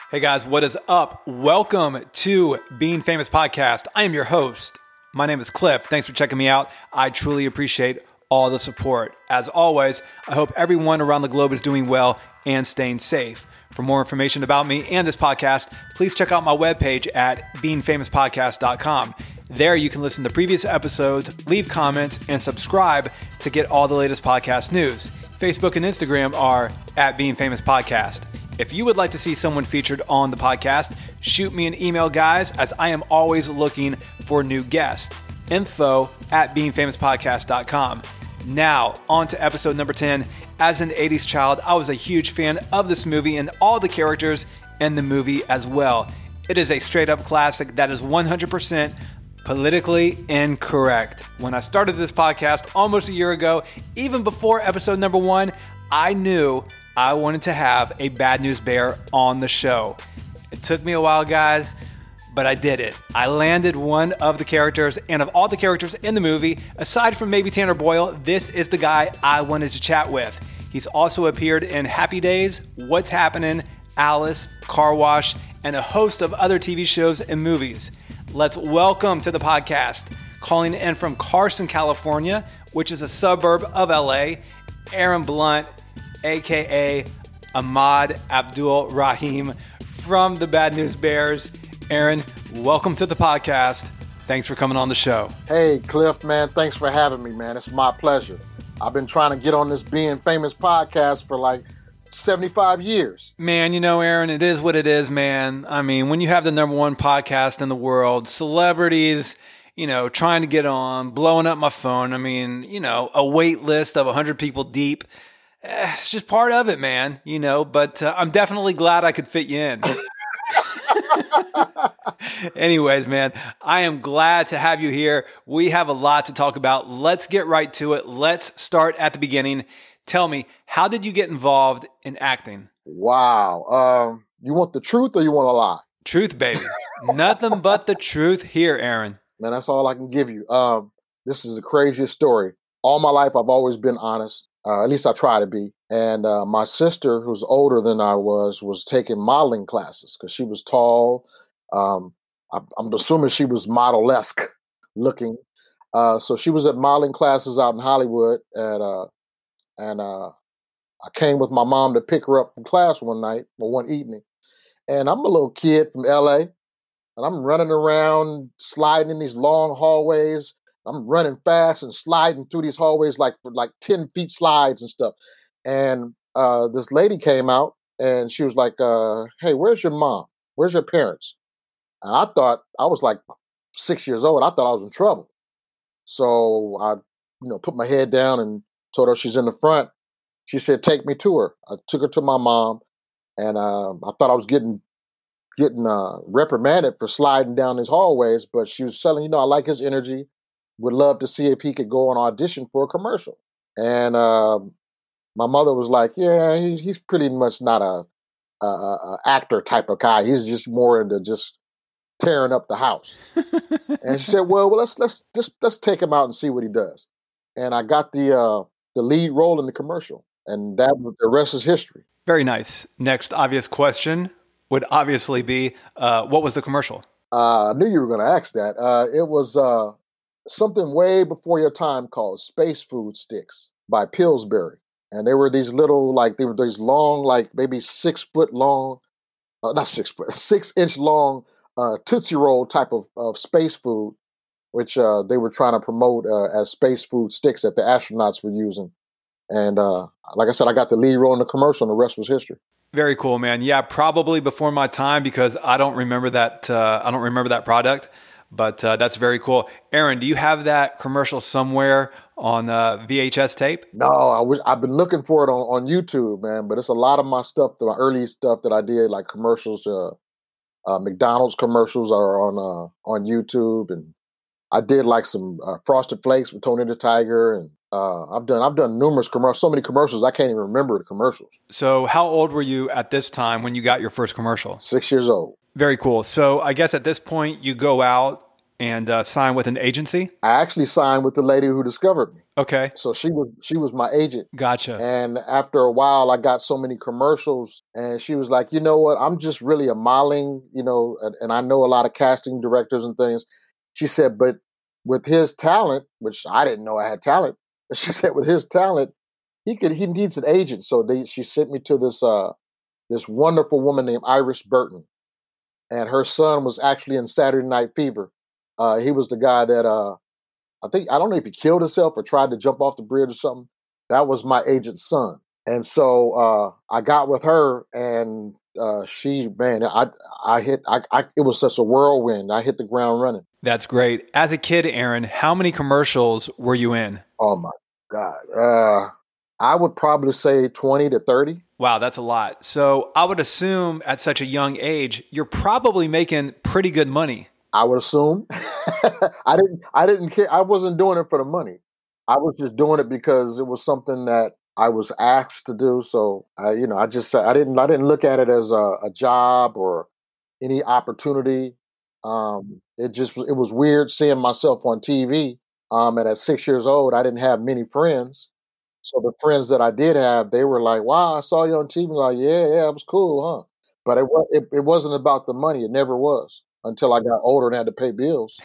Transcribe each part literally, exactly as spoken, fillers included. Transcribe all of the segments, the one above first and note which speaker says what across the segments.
Speaker 1: Hey guys, what is up? Welcome to Being Famous Podcast. I am your host. My name is Cliff. Thanks for checking me out. I truly appreciate all the support. As always, I hope everyone around the globe is doing well and staying safe. For more information about me and this podcast, please check out my webpage at being famous podcast dot com. There you can listen to previous episodes, leave comments, and subscribe to get all the latest podcast news. Facebook and Instagram are at Being Famous Podcast. If you would like to see someone featured on the podcast, shoot me an email, guys, as I am always looking for new guests. Info at being famous podcast dot com. Now, on to episode number ten. As an eighties child, I was a huge fan of this movie and all the characters in the movie as well. It is a straight-up classic that is one hundred percent politically incorrect. When I started this podcast almost a year ago, even before episode number one, I knew I wanted to have a Bad News Bear on the show. It took me a while, guys, but I did it. I landed one of the characters, and of all the characters in the movie, aside from maybe Tanner Boyle, this is the guy I wanted to chat with. He's also appeared in Happy Days, What's Happening, Alice, Car Wash, and a host of other T V shows and movies. Let's welcome to the podcast, calling in from Carson, California, which is a suburb of L A, Aaron Blunt, a k a. Ahmad Abdul Rahim from the Bad News Bears. Aaron, welcome to the podcast. Thanks for coming on the show.
Speaker 2: Hey, Cliff, man. Thanks for having me, man. It's my pleasure. I've been trying to get on this Being Famous podcast for like seventy-five years.
Speaker 1: Man, you know, Aaron, it is what it is, man. I mean, when you have the number one podcast in the world, celebrities, you know, trying to get on, blowing up my phone. I mean, you know, a wait list of one hundred people deep. It's just part of it, man, you know, but uh, I'm definitely glad I could fit you in. Anyways, man, I am glad to have you here. We have a lot to talk about. Let's get right to it. Let's start at the beginning. Tell me, how did you get involved in acting?
Speaker 2: Wow. Um, you want the truth or you want a lie?
Speaker 1: Truth, baby. Nothing but the truth here, Aaron.
Speaker 2: Man, that's all I can give you. Um, this is the craziest story. All my life, I've always been honest. Uh, at least I try to be. And uh, my sister, who's older than I was, was taking modeling classes because she was tall. Um, I, I'm assuming she was model-esque looking. Uh, so she was at modeling classes out in Hollywood. At, uh, and uh, I came with my mom to pick her up from class one night or one evening. And I'm a little kid from L A. And I'm running around, sliding in these long hallways. I'm running fast and sliding through these hallways like for like ten feet slides and stuff. And uh, this lady came out and she was like, uh, hey, where's your mom? Where's your parents? And I thought, I was like six years old. I thought I was in trouble. So I, you know, put my head down and told her she's in the front. She said, take me to her. I took her to my mom. And uh, I thought I was getting getting uh, reprimanded for sliding down these hallways. But she was telling, you know, I like his energy. Would love to see if he could go on audition for a commercial. And uh, my mother was like, yeah, he, he's pretty much not a, a, a actor type of guy. He's just more into just tearing up the house. And she said, well, well, let's let's just let's take him out and see what he does. And I got the uh, the lead role in the commercial, and that the rest is history.
Speaker 1: Very nice. Next obvious question would obviously be, uh, what was the commercial?
Speaker 2: Uh, I knew you were going to ask that. Uh, it was uh, something way before your time called Space Food Sticks by Pillsbury. And they were these little, like, they were these long, like maybe six foot long, uh, not six foot, six inch long uh, Tootsie Roll type of, of space food, which uh, they were trying to promote uh, as space food sticks that the astronauts were using. And uh, like I said, I got the lead role in the commercial and the rest was history.
Speaker 1: Very cool, man. Yeah, probably before my time because I don't remember that. Uh, I don't remember that product. But uh, that's very cool. Aaron, do you have that commercial somewhere on uh, V H S tape?
Speaker 2: No, I wish, I've been looking for it on, on YouTube, man. But it's a lot of my stuff, my early stuff that I did, like commercials. Uh, uh, McDonald's commercials are on uh, on YouTube, and I did like some uh, Frosted Flakes with Tony the Tiger, and uh, I've done I've done numerous commercials. So many commercials I can't even remember the commercials.
Speaker 1: So, how old were you at this time when you got your first commercial?
Speaker 2: Six years old.
Speaker 1: Very cool. So I guess at this point you go out and uh, sign with an agency?
Speaker 2: I actually signed with the lady who discovered me.
Speaker 1: Okay.
Speaker 2: So she was she was my agent.
Speaker 1: Gotcha.
Speaker 2: And after a while, I got so many commercials, and she was like, you know what? I'm just really a modeling, you know, and, and I know a lot of casting directors and things. She said, but with his talent, which I didn't know I had talent, but she said with his talent, he could he needs an agent. So they she sent me to this uh this wonderful woman named Iris Burton, and her son was actually in Saturday Night Fever. Uh, he was the guy that uh, I think I don't know if he killed himself or tried to jump off the bridge or something. That was my agent's son, and so uh, I got with her, and uh, she, man, I I hit, I, I it was such a whirlwind. I hit the ground running.
Speaker 1: That's great. As a kid, Aaron, how many commercials were you in?
Speaker 2: Oh my God, uh, I would probably say twenty to thirty.
Speaker 1: Wow, that's a lot. So I would assume at such a young age, you're probably making pretty good money.
Speaker 2: I would assume. I didn't. I didn't care. I wasn't doing it for the money. I was just doing it because it was something that I was asked to do. So I, you know, I just I didn't. I didn't look at it as a, a job or any opportunity. Um, it just it was weird seeing myself on T V. Um, and at six years old, I didn't have many friends. So the friends that I did have, they were like, "Wow, I saw you on T V." Like, yeah, yeah, it was cool, huh? But it was it, it wasn't about the money. It never was until I got older and had to pay bills.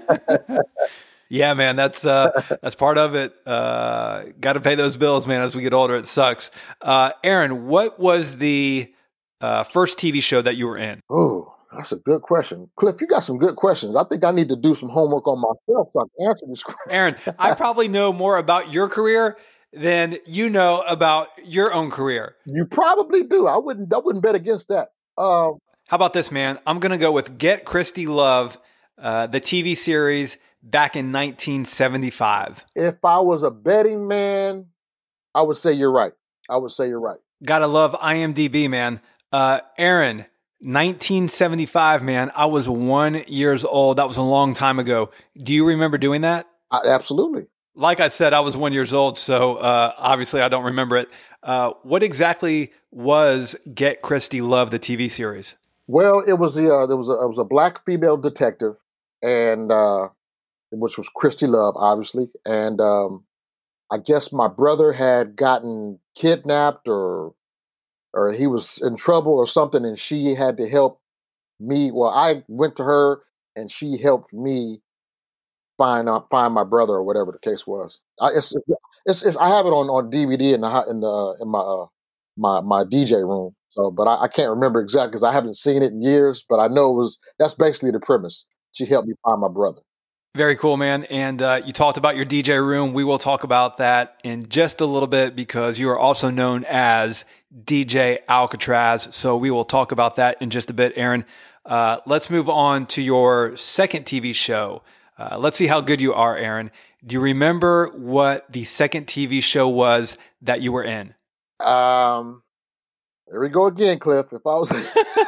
Speaker 1: Yeah, man, that's uh, that's part of it. Uh, got to pay those bills, man. As we get older, it sucks. Uh, Aaron, what was the uh, first T V show that you were in?
Speaker 2: Oh, that's a good question. Cliff, you got some good questions. I think I need to do some homework on myself so I can answer this question.
Speaker 1: Aaron, I probably know more about your career than you know about your own career.
Speaker 2: You probably do. I wouldn't I wouldn't bet against that. Um,
Speaker 1: How about this, man? I'm going to go with Get Christy Love, uh, the T V series back in nineteen seventy-five.
Speaker 2: If I was a betting man, I would say you're right. I would say you're right.
Speaker 1: Gotta love I M D B, man. Uh, Aaron, nineteen seventy-five, man. I was one years old. That was a long time ago. Do you remember doing that?
Speaker 2: I, absolutely.
Speaker 1: Like I said, I was one years old, so uh, obviously I don't remember it. Uh, what exactly was Get Christy Love, the T V series?
Speaker 2: Well, it was the uh, there was a it was a black female detective, and uh, which was Christy Love, obviously, and um, I guess my brother had gotten kidnapped or or he was in trouble or something, and she had to help me. Well, I went to her, and she helped me find uh, find my brother or whatever the case was. I, it's, it's, it's I have it on, on D V D in the in the in my uh, my my D J room. So, but I, I can't remember exactly because I haven't seen it in years. But I know it was that's basically the premise. She helped me find my brother.
Speaker 1: Very cool, man. And uh, you talked about your D J room. We will talk about that in just a little bit because you are also known as D J Alcatraz. So we will talk about that in just a bit, Aaron. Uh, let's move on to your second T V show. Uh, let's see how good you are, Aaron. Do you remember what the second T V show was that you were in?
Speaker 2: Um, there we go again, Cliff. If I was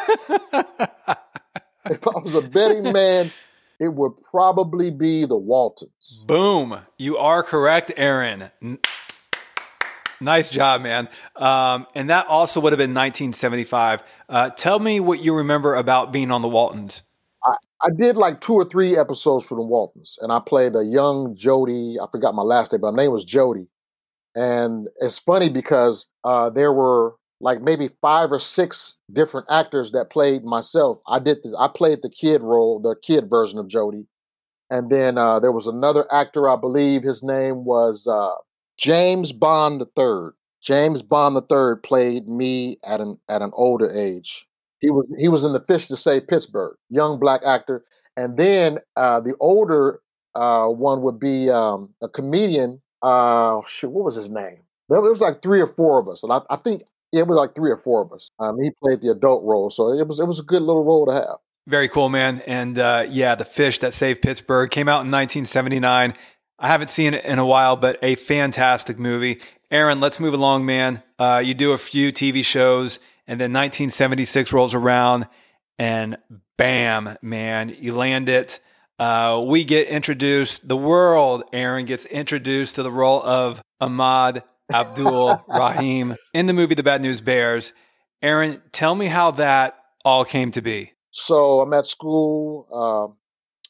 Speaker 2: if I was a betting man, it would probably be the Waltons.
Speaker 1: Boom. You are correct, Aaron. N- nice job, man. Um, and that also would have been nineteen seventy-five. Uh, tell me what you remember about being on the Waltons.
Speaker 2: I, I did like two or three episodes for the Waltons, and I played a young Jody. I forgot my last name, but my name was Jody. And it's funny because uh, there were like maybe five or six different actors that played myself. I did. The, I played the kid role, the kid version of Jody, and then uh, there was another actor. I believe his name was uh, James Bond the Third. James Bond the Third played me at an at an older age. He was he was in The Fish to Save Pittsburgh, young black actor. And then uh, the older uh, one would be um, a comedian. Uh, shoot, what was his name? There was like three or four of us, and I, I think it was like three or four of us. Um, he played the adult role, so it was it was a good little role to have.
Speaker 1: Very cool, man. And uh, yeah, The Fish That Saved Pittsburgh came out in nineteen seventy-nine. I haven't seen it in a while, but a fantastic movie. Aaron, let's move along, man. Uh, you do a few T V shows, and then nineteen seventy-six rolls around, and bam, man, you land it. Uh, we get introduced, the world, Aaron, gets introduced to the role of Ahmad Abdul Rahim in the movie The Bad News Bears. Aaron, tell me how that all came to be.
Speaker 2: So I'm at school. Uh,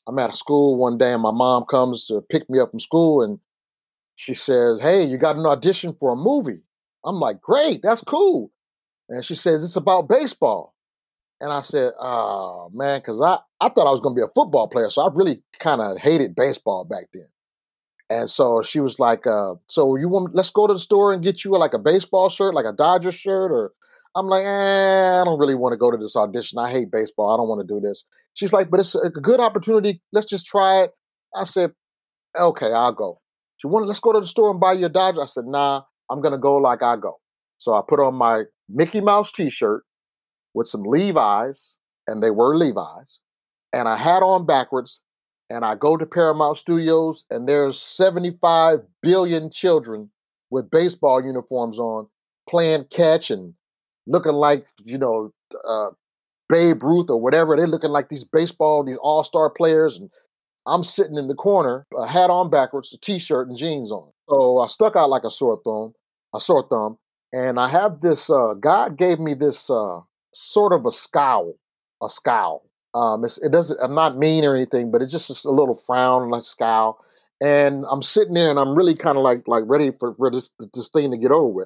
Speaker 2: I'm at school one day and my mom comes to pick me up from school and she says, "Hey, you got an audition for a movie." I'm like, "Great, that's cool." And she says, "It's about baseball." And I said, "Oh, man," because I, I thought I was going to be a football player. So I really kind of hated baseball back then. And so she was like, uh, "So you want, let's go to the store and get you like a baseball shirt, like a Dodger shirt?" Or I'm like, eh, "I don't really want to go to this audition. I hate baseball. I don't want to do this." She's like, "But it's a good opportunity. Let's just try it." I said, "Okay, I'll go." She wanted, "Let's go to the store and buy you a Dodger." I said, "Nah, I'm going to go like I go." So I put on my Mickey Mouse t-shirt with some Levi's, and they were Levi's, and I had on backwards, and I go to Paramount Studios, and there's seventy-five billion children with baseball uniforms on, playing catch and looking like, you know, uh, Babe Ruth or whatever. They're looking like these baseball, these all-star players, and I'm sitting in the corner, a hat on backwards, a t-shirt and jeans on. So I stuck out like a sore thumb, a sore thumb, and I have this, uh, God gave me this uh, sort of a scowl, a scowl. Um, it's, it doesn't, I'm not mean or anything, but it's just a little frown, like scowl. And I'm sitting there and I'm really kind of like, like ready for, for this, this thing to get over with.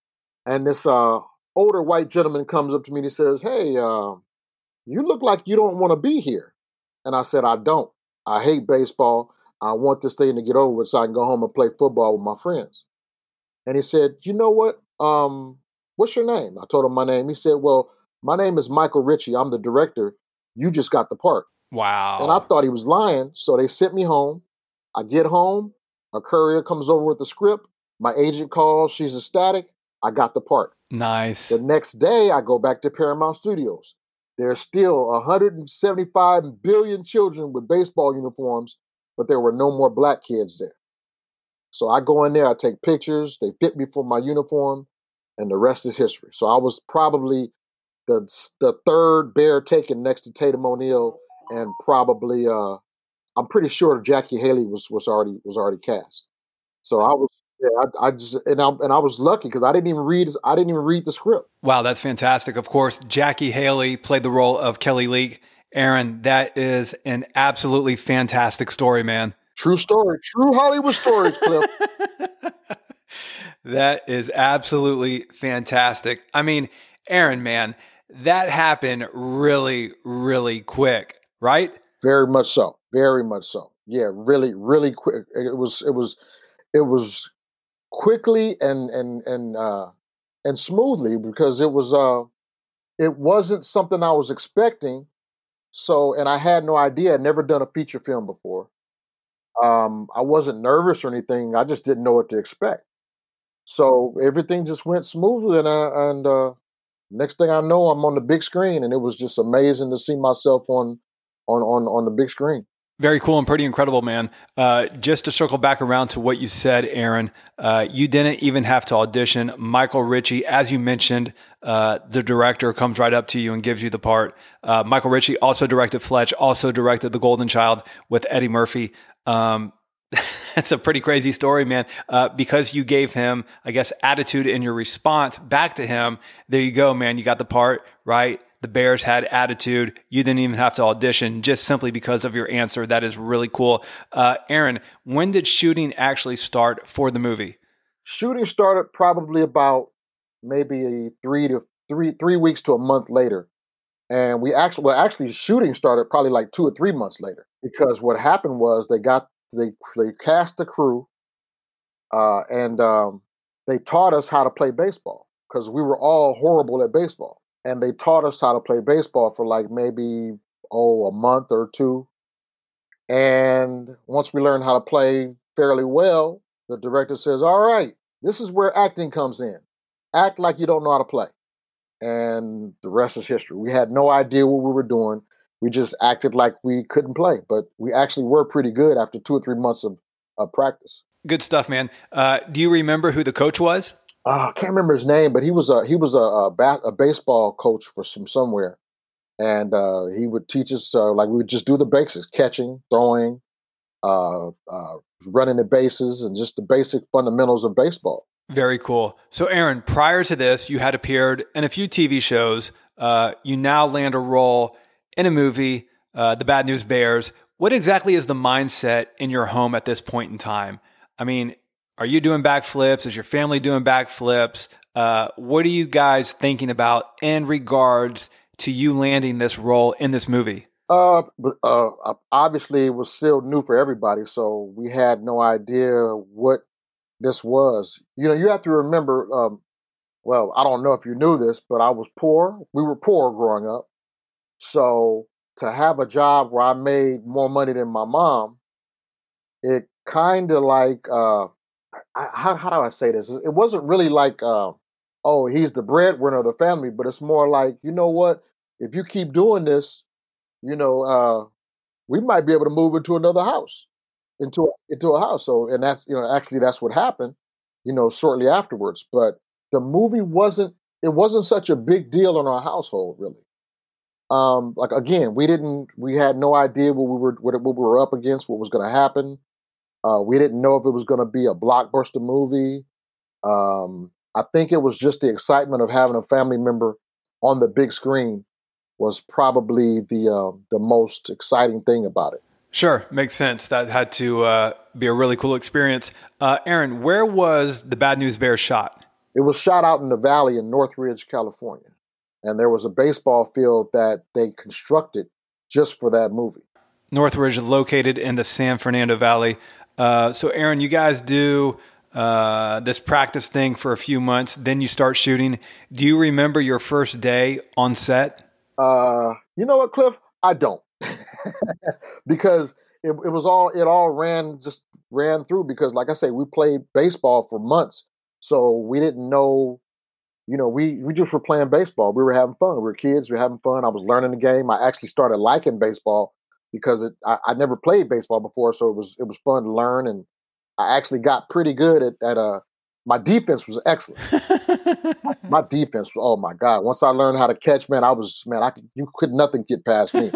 Speaker 2: And this uh, older white gentleman comes up to me and he says, "Hey, uh, you look like you don't want to be here." And I said, "I don't. I hate baseball. I want this thing to get over with so I can go home and play football with my friends." And he said, "You know what? Um, what's your name?" I told him my name. He said, "Well, my name is Michael Ritchie. I'm the director. You just got the part."
Speaker 1: Wow.
Speaker 2: And I thought he was lying. So they sent me home. I get home. A courier comes over with the script. My agent calls. She's ecstatic. I got the part.
Speaker 1: Nice.
Speaker 2: The next day, I go back to Paramount Studios. There's still one hundred seventy-five billion children with baseball uniforms, but there were no more black kids there. So I go in there, I take pictures, they fit me for my uniform, and the rest is history. So I was probably the the third bear taken next to Tatum O'Neal, and probably uh, I'm pretty sure Jackie Haley was was already was already cast. So I was yeah, I, I just and I and I was lucky because I didn't even read I didn't even read the script.
Speaker 1: Wow, that's fantastic. Of course, Jackie Haley played the role of Kelly Leak. Aaron, that is an absolutely fantastic story, man.
Speaker 2: True story. True Hollywood stories, Cliff.
Speaker 1: That is absolutely fantastic. I mean, Aaron, man, that happened really, really quick, right?
Speaker 2: Very much so. Very much so. Yeah, really, really quick. It was, it was, it was quickly and and and uh, and smoothly because it was, uh, it wasn't something I was expecting. So, and I had no idea. I'd never done a feature film before. Um, I wasn't nervous or anything. I just didn't know what to expect. So everything just went smoothly, and I, and uh, next thing I know, I'm on the big screen, and it was just amazing to see myself on on on on the big screen.
Speaker 1: Very cool and pretty incredible, man. Uh, just to circle back around to what you said, Aaron, uh, you didn't even have to audition. Michael Ritchie, as you mentioned, uh, the director comes right up to you and gives you the part. Uh, Michael Ritchie also directed Fletch, also directed The Golden Child with Eddie Murphy. Um, That's a pretty crazy story, man. Uh, because you gave him, I guess, attitude in your response back to him. There you go, man. You got the part, right? The Bears had attitude. You didn't even have to audition just simply because of your answer. That is really cool. Uh, Aaron, when did shooting actually start for the movie?
Speaker 2: Shooting started probably about maybe three to three three weeks to a month later. And we actually, well, actually shooting started probably like two or three months later because what happened was they got, they, they cast the crew uh, and um, they taught us how to play baseball because we were all horrible at baseball. And they taught us how to play baseball for like maybe, oh, a month or two. And once we learned how to play fairly well, the director says, "All right, this is where acting comes in. Act like you don't know how to play." And the rest is history. We had no idea what we were doing. We just acted like we couldn't play, but we actually were pretty good after two or three months of, of practice.
Speaker 1: Good stuff, man. Uh, do you remember who the coach was?
Speaker 2: Uh, I can't remember his name, but he was a he was a a, bat, a baseball coach for some somewhere, and uh, he would teach us uh, like we would just do the basics: catching, throwing, uh, uh, running the bases, and just the basic fundamentals of baseball.
Speaker 1: Very cool. So, Aaron, prior to this, you had appeared in a few T V shows. Uh, you now land a role in a movie, uh, The Bad News Bears. What exactly is the mindset in your home at this point in time? I mean, are you doing backflips? Is your family doing backflips? Uh, what are you guys thinking about in regards to you landing this role in this movie?
Speaker 2: Uh, but, uh, obviously, it was still new for everybody, so we had no idea what this was. You know, you have to remember. Um, well, I don't know if you knew this, but I was poor. We were poor growing up, so to have a job where I made more money than my mom, it kind of like uh, I, how how do I say this? It wasn't really like uh, oh, he's the breadwinner of the family, but it's more like, you know what? If you keep doing this, you know, uh, we might be able to move into another house, into into a house. So, and that's, you know, actually that's what happened, you know, shortly afterwards. But the movie wasn't it wasn't such a big deal in our household, really. Um, like again, we didn't we had no idea what we were what, what we were up against, what was going to happen. Uh, we didn't know if it was going to be a blockbuster movie. Um, I think it was just the excitement of having a family member on the big screen was probably the uh, the most exciting thing about it.
Speaker 1: Sure, makes sense. That had to uh, be a really cool experience. Uh, Aaron, where was the Bad News Bears shot?
Speaker 2: It was shot out in the valley in Northridge, California, and there was a baseball field that they constructed just for that movie.
Speaker 1: Northridge is located in the San Fernando Valley. Uh, so, Aaron, you guys do uh, this practice thing for a few months, then you start shooting. Do you remember your first day on set?
Speaker 2: Uh, you know what, Cliff? I don't, because it, it was all it all ran just ran through. Because, like I say, we played baseball for months, so we didn't know. You know, we we just were playing baseball. We were having fun. We were kids. We were having fun. I was learning the game. I actually started liking baseball because it, I, I never played baseball before, so it was it was fun to learn, and I actually got pretty good at at uh my defense was excellent. My defense was, oh my God. Once I learned how to catch, man, I was man, I could, you could nothing get past me.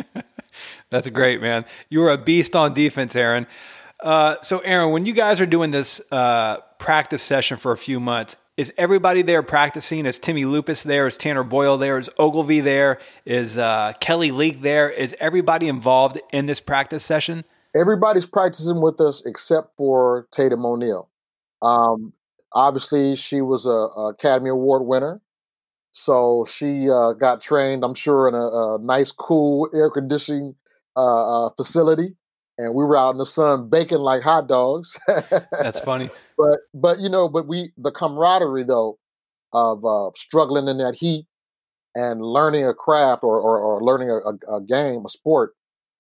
Speaker 1: That's great, man. You were a beast on defense, Aaron. Uh, so, Aaron, when you guys are doing this uh, practice session for a few months, is everybody there practicing? Is Timmy Lupus there? Is Tanner Boyle there? Is Ogilvy there? Is uh, Kelly Leak there? Is everybody involved in this practice session?
Speaker 2: Everybody's practicing with us except for Tatum O'Neal. Um, obviously, she was a, a Academy Award winner, so she uh, got trained, I'm sure, in a, a nice, cool, air conditioning uh, uh, facility, and we were out in the sun baking like hot dogs.
Speaker 1: That's funny.
Speaker 2: But but you know, but we the camaraderie though of uh, struggling in that heat and learning a craft or or, or learning a, a, a game, a sport.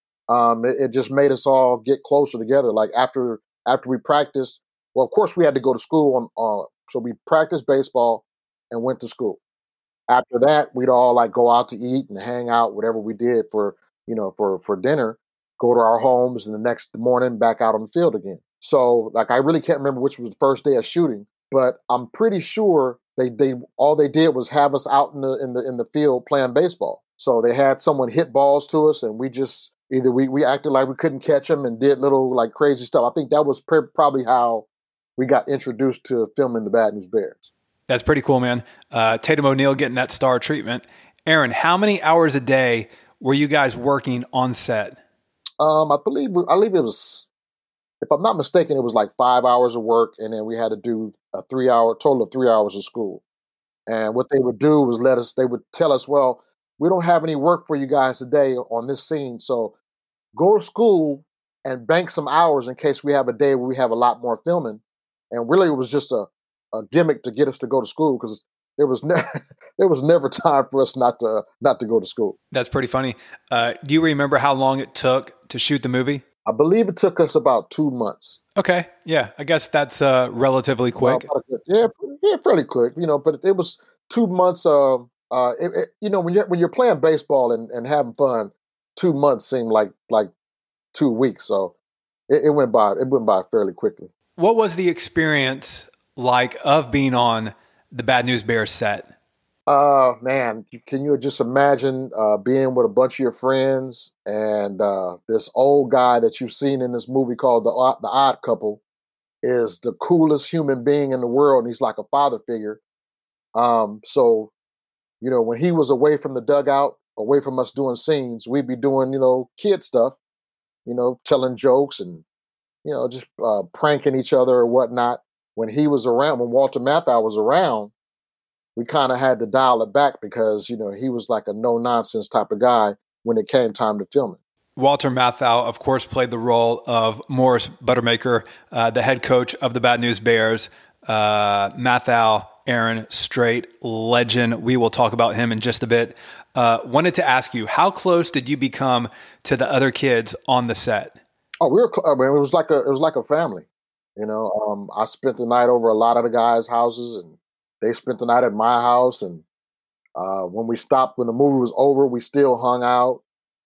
Speaker 2: Um, it, it just made us all get closer together. Like after after we practiced, well, of course we had to go to school on. Uh, so we practiced baseball and went to school. After that, we'd all like go out to eat and hang out, whatever we did for you know for for dinner. Go to our homes, and the next morning back out on the field again. So like I really can't remember which was the first day of shooting, but I'm pretty sure they they all they did was have us out in the in the in the field playing baseball. So they had someone hit balls to us, and we just either we we acted like we couldn't catch them and did little like crazy stuff. I think that was pre- probably how we got introduced to filming the Bad News Bears.
Speaker 1: That's pretty cool, man. Uh, Tatum O'Neal getting that star treatment. Aaron, how many hours a day were you guys working on set?
Speaker 2: Um, I believe I believe it was, if I'm not mistaken, it was like five hours of work, and then we had to do a three hour total of three hours of school. And what they would do was let us. They would tell us, "Well, we don't have any work for you guys today on this scene, so go to school and bank some hours in case we have a day where we have a lot more filming." And really, it was just a, a gimmick to get us to go to school because there was never there was never time for us not to not to go to school.
Speaker 1: That's pretty funny. Uh, do you remember how long it took to shoot the movie?
Speaker 2: I believe it took us about two months.
Speaker 1: Okay, yeah, I guess that's uh, relatively quick.
Speaker 2: Well, yeah, yeah, fairly quick. You know, but it was two months. Uh, uh, it, it, you know, when you when you're playing baseball and, and having fun, two months seemed like like two weeks. So it, it went by it went by fairly quickly.
Speaker 1: What was the experience like of being on the Bad News Bears set?
Speaker 2: Uh, man, can you just imagine uh, being with a bunch of your friends and uh, this old guy that you've seen in this movie called The Odd, the Odd Couple is the coolest human being in the world, and he's like a father figure. Um, so, you know, when he was away from the dugout, away from us doing scenes, we'd be doing, you know, kid stuff. you know, telling jokes and, you know, just uh, pranking each other or whatnot. When he was around, when Walter Matthau was around, we kind of had to dial it back because, you know, he was like a no nonsense type of guy when it came time to film it.
Speaker 1: Walter Matthau, of course, played the role of Morris Buttermaker, uh, the head coach of the Bad News Bears. Uh, Matthau, Aaron, straight legend. We will talk about him in just a bit. Uh, wanted to ask you, how close did you become to the other kids on the set?
Speaker 2: Oh, we were. I mean, it was like a. It was like a family. You know, um, I spent the night over a lot of the guys' houses, and they spent the night at my house. And uh, when we stopped, when the movie was over, we still hung out.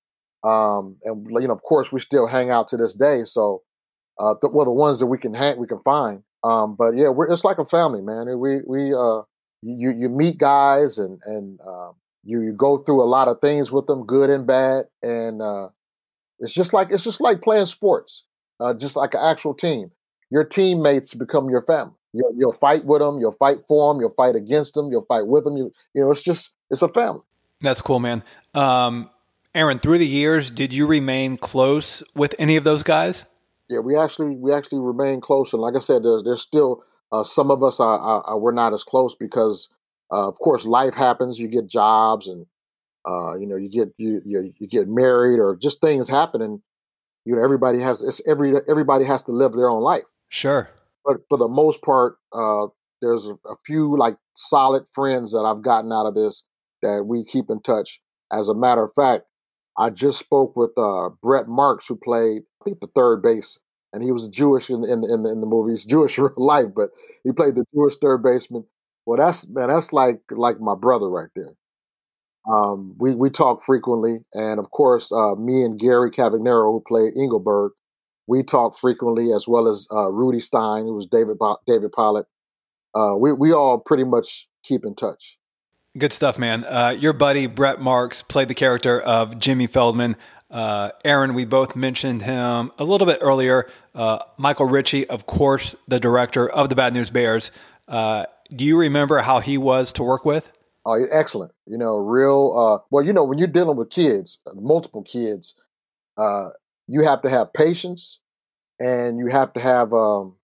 Speaker 2: Um, and you know, of course, we still hang out to this day. So, uh, the, well, the ones that we can hang, we can find. Um, but yeah, we're, it's like a family, man. We we uh, you you meet guys and and uh, you you go through a lot of things with them, good and bad, and uh, it's just like it's just like playing sports, uh, just like an actual team. Your teammates become your family. You'll, you'll fight with them, you'll fight for them, you'll fight against them, you'll fight with them. You you know, it's just it's a family.
Speaker 1: That's cool, man. Um, Aaron, through the years, did you remain close with any of those guys?
Speaker 2: Yeah, we actually we actually remain close, and like I said, there's there's still uh, some of us are, are, are we're not as close because, uh, of course, life happens. You get jobs, and uh, you know you get you, you you get married, or just things happen, and you know everybody has it's every everybody has to live their own life.
Speaker 1: Sure,
Speaker 2: but for the most part, uh, there's a, a few like solid friends that I've gotten out of this that we keep in touch. As a matter of fact, I just spoke with uh, Brett Marks, who played, I think, the third base, and he was Jewish in, in, in, the, in the movie. He's Jewish in real life, but he played the Jewish third baseman. Well, that's man, that's like like my brother right there. Um, we we talk frequently, and of course, uh, me and Gary Cavagnero, who played Engelberg, we talk frequently, as well as uh, Rudy Stein, who was David David Pollock. Uh, we we all pretty much keep in touch.
Speaker 1: Good stuff, man. Uh, your buddy, Brett Marks, played the character of Jimmy Feldman. Uh, Aaron, we both mentioned him a little bit earlier. Uh, Michael Ritchie, of course, the director of the Bad News Bears. Uh, do you remember how he was to work with?
Speaker 2: Oh, excellent. You know, real, uh, well, you know, when you're dealing with kids, multiple kids, uh, you have to have patience and you have to have, um,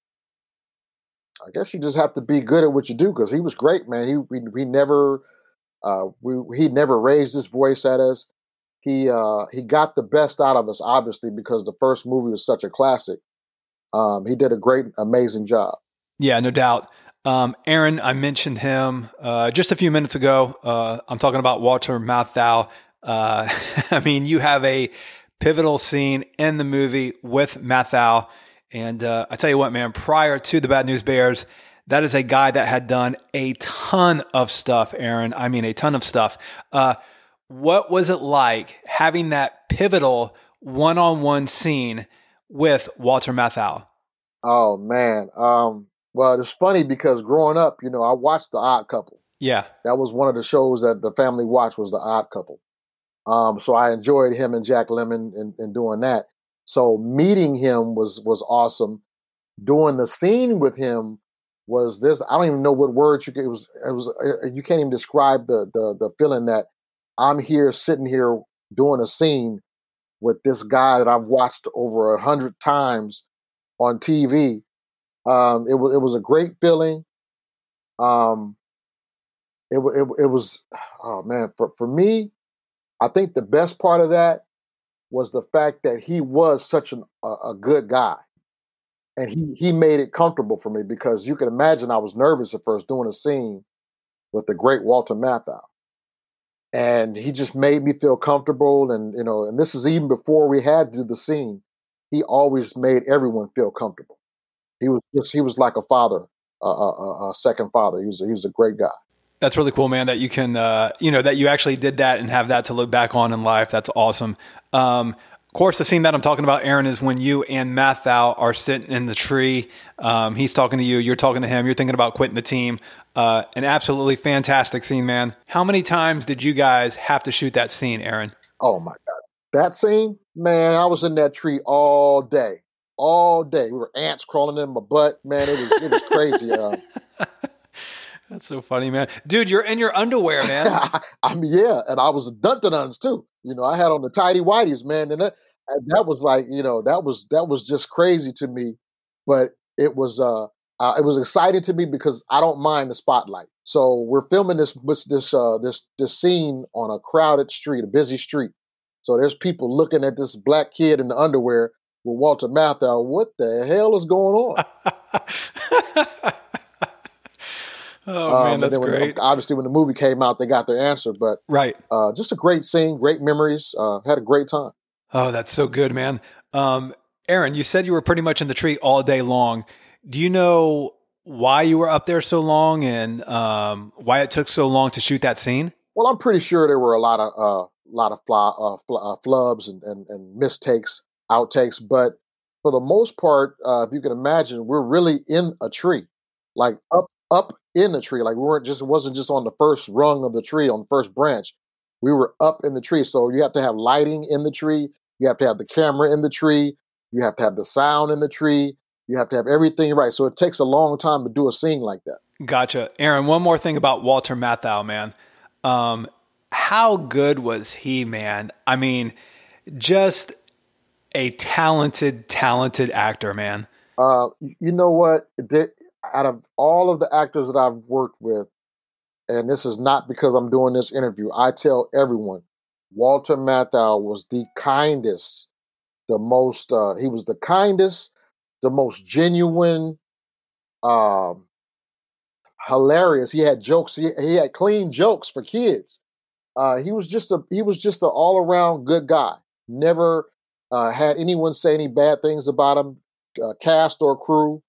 Speaker 2: I guess you just have to be good at what you do, because he was great, man. He, we, we never... Uh, we, he never raised his voice at us. He uh, he got the best out of us, obviously, because the first movie was such a classic. Um, he did a great, amazing job.
Speaker 1: Yeah, no doubt. Um, Aaron, I mentioned him uh, just a few minutes ago. Uh, I'm talking about Walter Matthau. Uh, I mean, you have a pivotal scene in the movie with Matthau. And uh, I tell you what, man, prior to the Bad News Bears, that is a guy that had done a ton of stuff, Aaron. I mean, a ton of stuff. Uh, what was it like having that pivotal one-on-one scene with Walter Matthau?
Speaker 2: Oh, man. Um, well, it's funny because growing up, you know, I watched The Odd Couple.
Speaker 1: Yeah.
Speaker 2: That was one of the shows that the family watched, was The Odd Couple. Um, so I enjoyed him and Jack Lemmon in, in doing that. So meeting him was was awesome. Doing the scene with him was this, I don't even know what words you could, it was, it was, you can't even describe the, the, the feeling that I'm here, sitting here doing a scene with this guy that I've watched over a hundred times on T V. Um, it was, it was a great feeling. Um, it, it, it was, oh man, for, for me, I think the best part of that was the fact that he was such an, a, a good guy. And he, he made it comfortable for me, because you can imagine I was nervous at first doing a scene with the great Walter Matthau. And he just made me feel comfortable. And, you know, and this is even before we had to do the scene. He always made everyone feel comfortable. He was just, he was like a father, a, a, a second father. He was, a, he was a great guy.
Speaker 1: That's really cool, man, that you can, uh, you know, that you actually did that and have that to look back on in life. That's awesome. Um, Of course, the scene that I'm talking about, Aaron, is when you and Matthau are sitting in the tree. Um, he's talking to you. You're talking to him. You're thinking about quitting the team. Uh, an absolutely fantastic scene, man. How many times did you guys have to shoot that scene, Aaron?
Speaker 2: Oh, my God. That scene, man, I was in that tree all day. All day. We were ants crawling in my butt. Man, it was, it was crazy. Uh,
Speaker 1: That's so funny, man. Dude, you're in your underwear, man.
Speaker 2: I mean, yeah, and I was a dun-dun-duns too. You know, I had on the tidy whities, man, and that, And that was like, you know, that was that was just crazy to me. But it was uh, uh it was exciting to me because I don't mind the spotlight. So we're filming this this this uh this this scene on a crowded street, a busy street. So there's people looking at this black kid in the underwear with Walter Matthau. What the hell is going on?
Speaker 1: Oh
Speaker 2: um,
Speaker 1: man, that's
Speaker 2: when,
Speaker 1: great.
Speaker 2: Obviously, when the movie came out, they got their answer. But
Speaker 1: right,
Speaker 2: uh, just a great scene, great memories. Uh, had a great time.
Speaker 1: Oh, that's so good, man. Um, Aaron, you said you were pretty much in the tree all day long. Do you know why you were up there so long and um, why it took so long to shoot that scene?
Speaker 2: Well, I'm pretty sure there were a lot of uh, lot of fly, uh, fl- uh, flubs and, and, and mistakes, outtakes. But for the most part, uh, if you can imagine, we're really in a tree, like up up in the tree. Like we weren't just, it wasn't just on the first rung of the tree, on the first branch. We were up in the tree. So you have to have lighting in the tree. You have to have the camera in the tree. You have to have the sound in the tree. You have to have everything right. So it takes a long time to do a scene like that.
Speaker 1: Gotcha. Aaron, one more thing about Walter Matthau, man. Um, how good was he, man? I mean, just a talented, talented actor, man.
Speaker 2: Uh, you know what? The, out of all of the actors that I've worked with, and this is not because I'm doing this interview, I tell everyone, Walter Matthau was the kindest, the most, uh, he was the kindest, the most genuine, um, hilarious. He had jokes. He, he had clean jokes for kids. Uh, he was just a, he was just an all around good guy. Never uh, had anyone say any bad things about him, uh, cast or crew.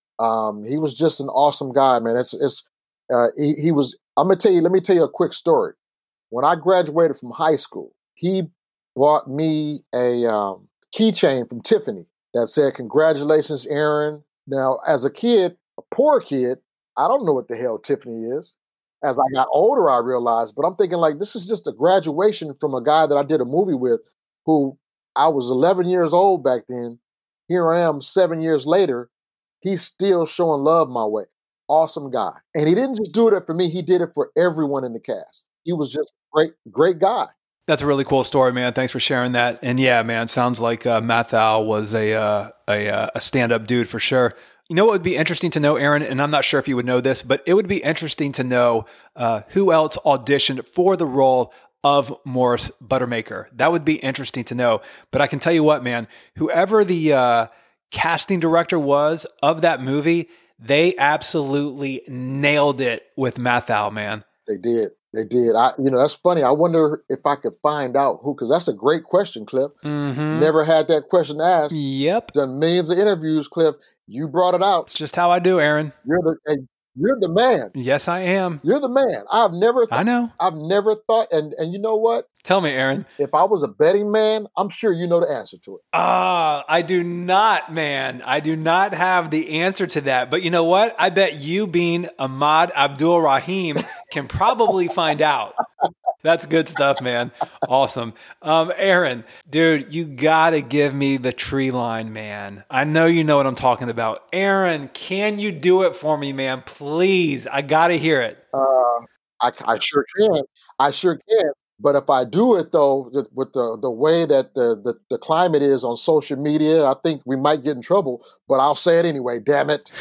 Speaker 2: Um, he was just an awesome guy, man. It's, it's, uh, he, he was, I'm going to tell you, let me tell you a quick story. When I graduated from high school, he bought me a um, keychain from Tiffany that said, "Congratulations, Aaron." Now, as a kid, a poor kid, I don't know what the hell Tiffany is. As I got older, I realized, but I'm thinking like, this is just a graduation from a guy that I did a movie with who I was eleven years old back then. Here I am seven years later. He's still showing love my way. Awesome guy. And he didn't just do it for me. He did it for everyone in the cast. He was just a great, great guy.
Speaker 1: That's a really cool story, man. Thanks for sharing that. And yeah, man, sounds like uh, Matthau was a, uh, a, uh, a stand-up dude for sure. You know what would be interesting to know, Aaron, and I'm not sure if you would know this, but it would be interesting to know uh, who else auditioned for the role of Morris Buttermaker. That would be interesting to know. But I can tell you what, man, whoever the uh, casting director was of that movie, they absolutely nailed it with Matthau, man.
Speaker 2: They did. They did. I, you know, that's funny. I wonder if I could find out who, because that's a great question, Cliff.
Speaker 1: Mm-hmm.
Speaker 2: Never had that question asked.
Speaker 1: Yep.
Speaker 2: Done millions of interviews, Cliff. You brought it out.
Speaker 1: It's just how I do, Aaron.
Speaker 2: You're the hey, you're the man.
Speaker 1: Yes, I am.
Speaker 2: You're the man. I've never. Th-
Speaker 1: I know.
Speaker 2: I've never thought. And and you know what?
Speaker 1: Tell me, Aaron.
Speaker 2: If I was a betting man, I'm sure you know the answer to it.
Speaker 1: Ah, I do not, man. I do not have the answer to that. But you know what? I bet you, being Ahmad Abdul Rahim, can probably find out. That's good stuff, man. Awesome. Um, Aaron, dude, you got to give me the tree line, man. I know you know what I'm talking about. Aaron, can you do it for me, man? Please. I got to hear it.
Speaker 2: Uh, I, I sure can. I sure can. But if I do it, though, with the, the way that the, the, the climate is on social media, I think we might get in trouble. But I'll say it anyway, damn it.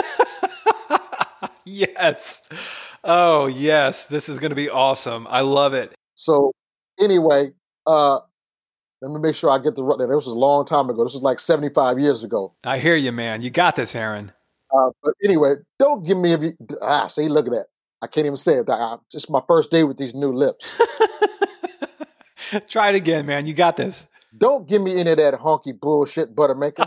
Speaker 1: Yes. Oh, yes. This is going to be awesome. I love it.
Speaker 2: So anyway, uh, let me make sure I get the right. This was a long time ago. This was like seventy-five years ago.
Speaker 1: I hear you, man. You got this, Aaron.
Speaker 2: Uh, but anyway, don't give me a... Ah, see, look at that. I can't even say it. I, it's my first day with these new lips.
Speaker 1: Try it again, man. You got this.
Speaker 2: Don't give me any of that honky bullshit, Buttermaker.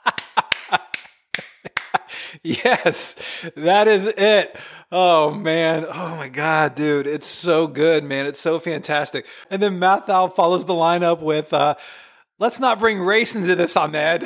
Speaker 1: Yes, that is it. Oh, man. Oh, my God, dude. It's so good, man. It's so fantastic. And then Matthau follows the lineup with, uh, let's not bring race into this, Ahmed.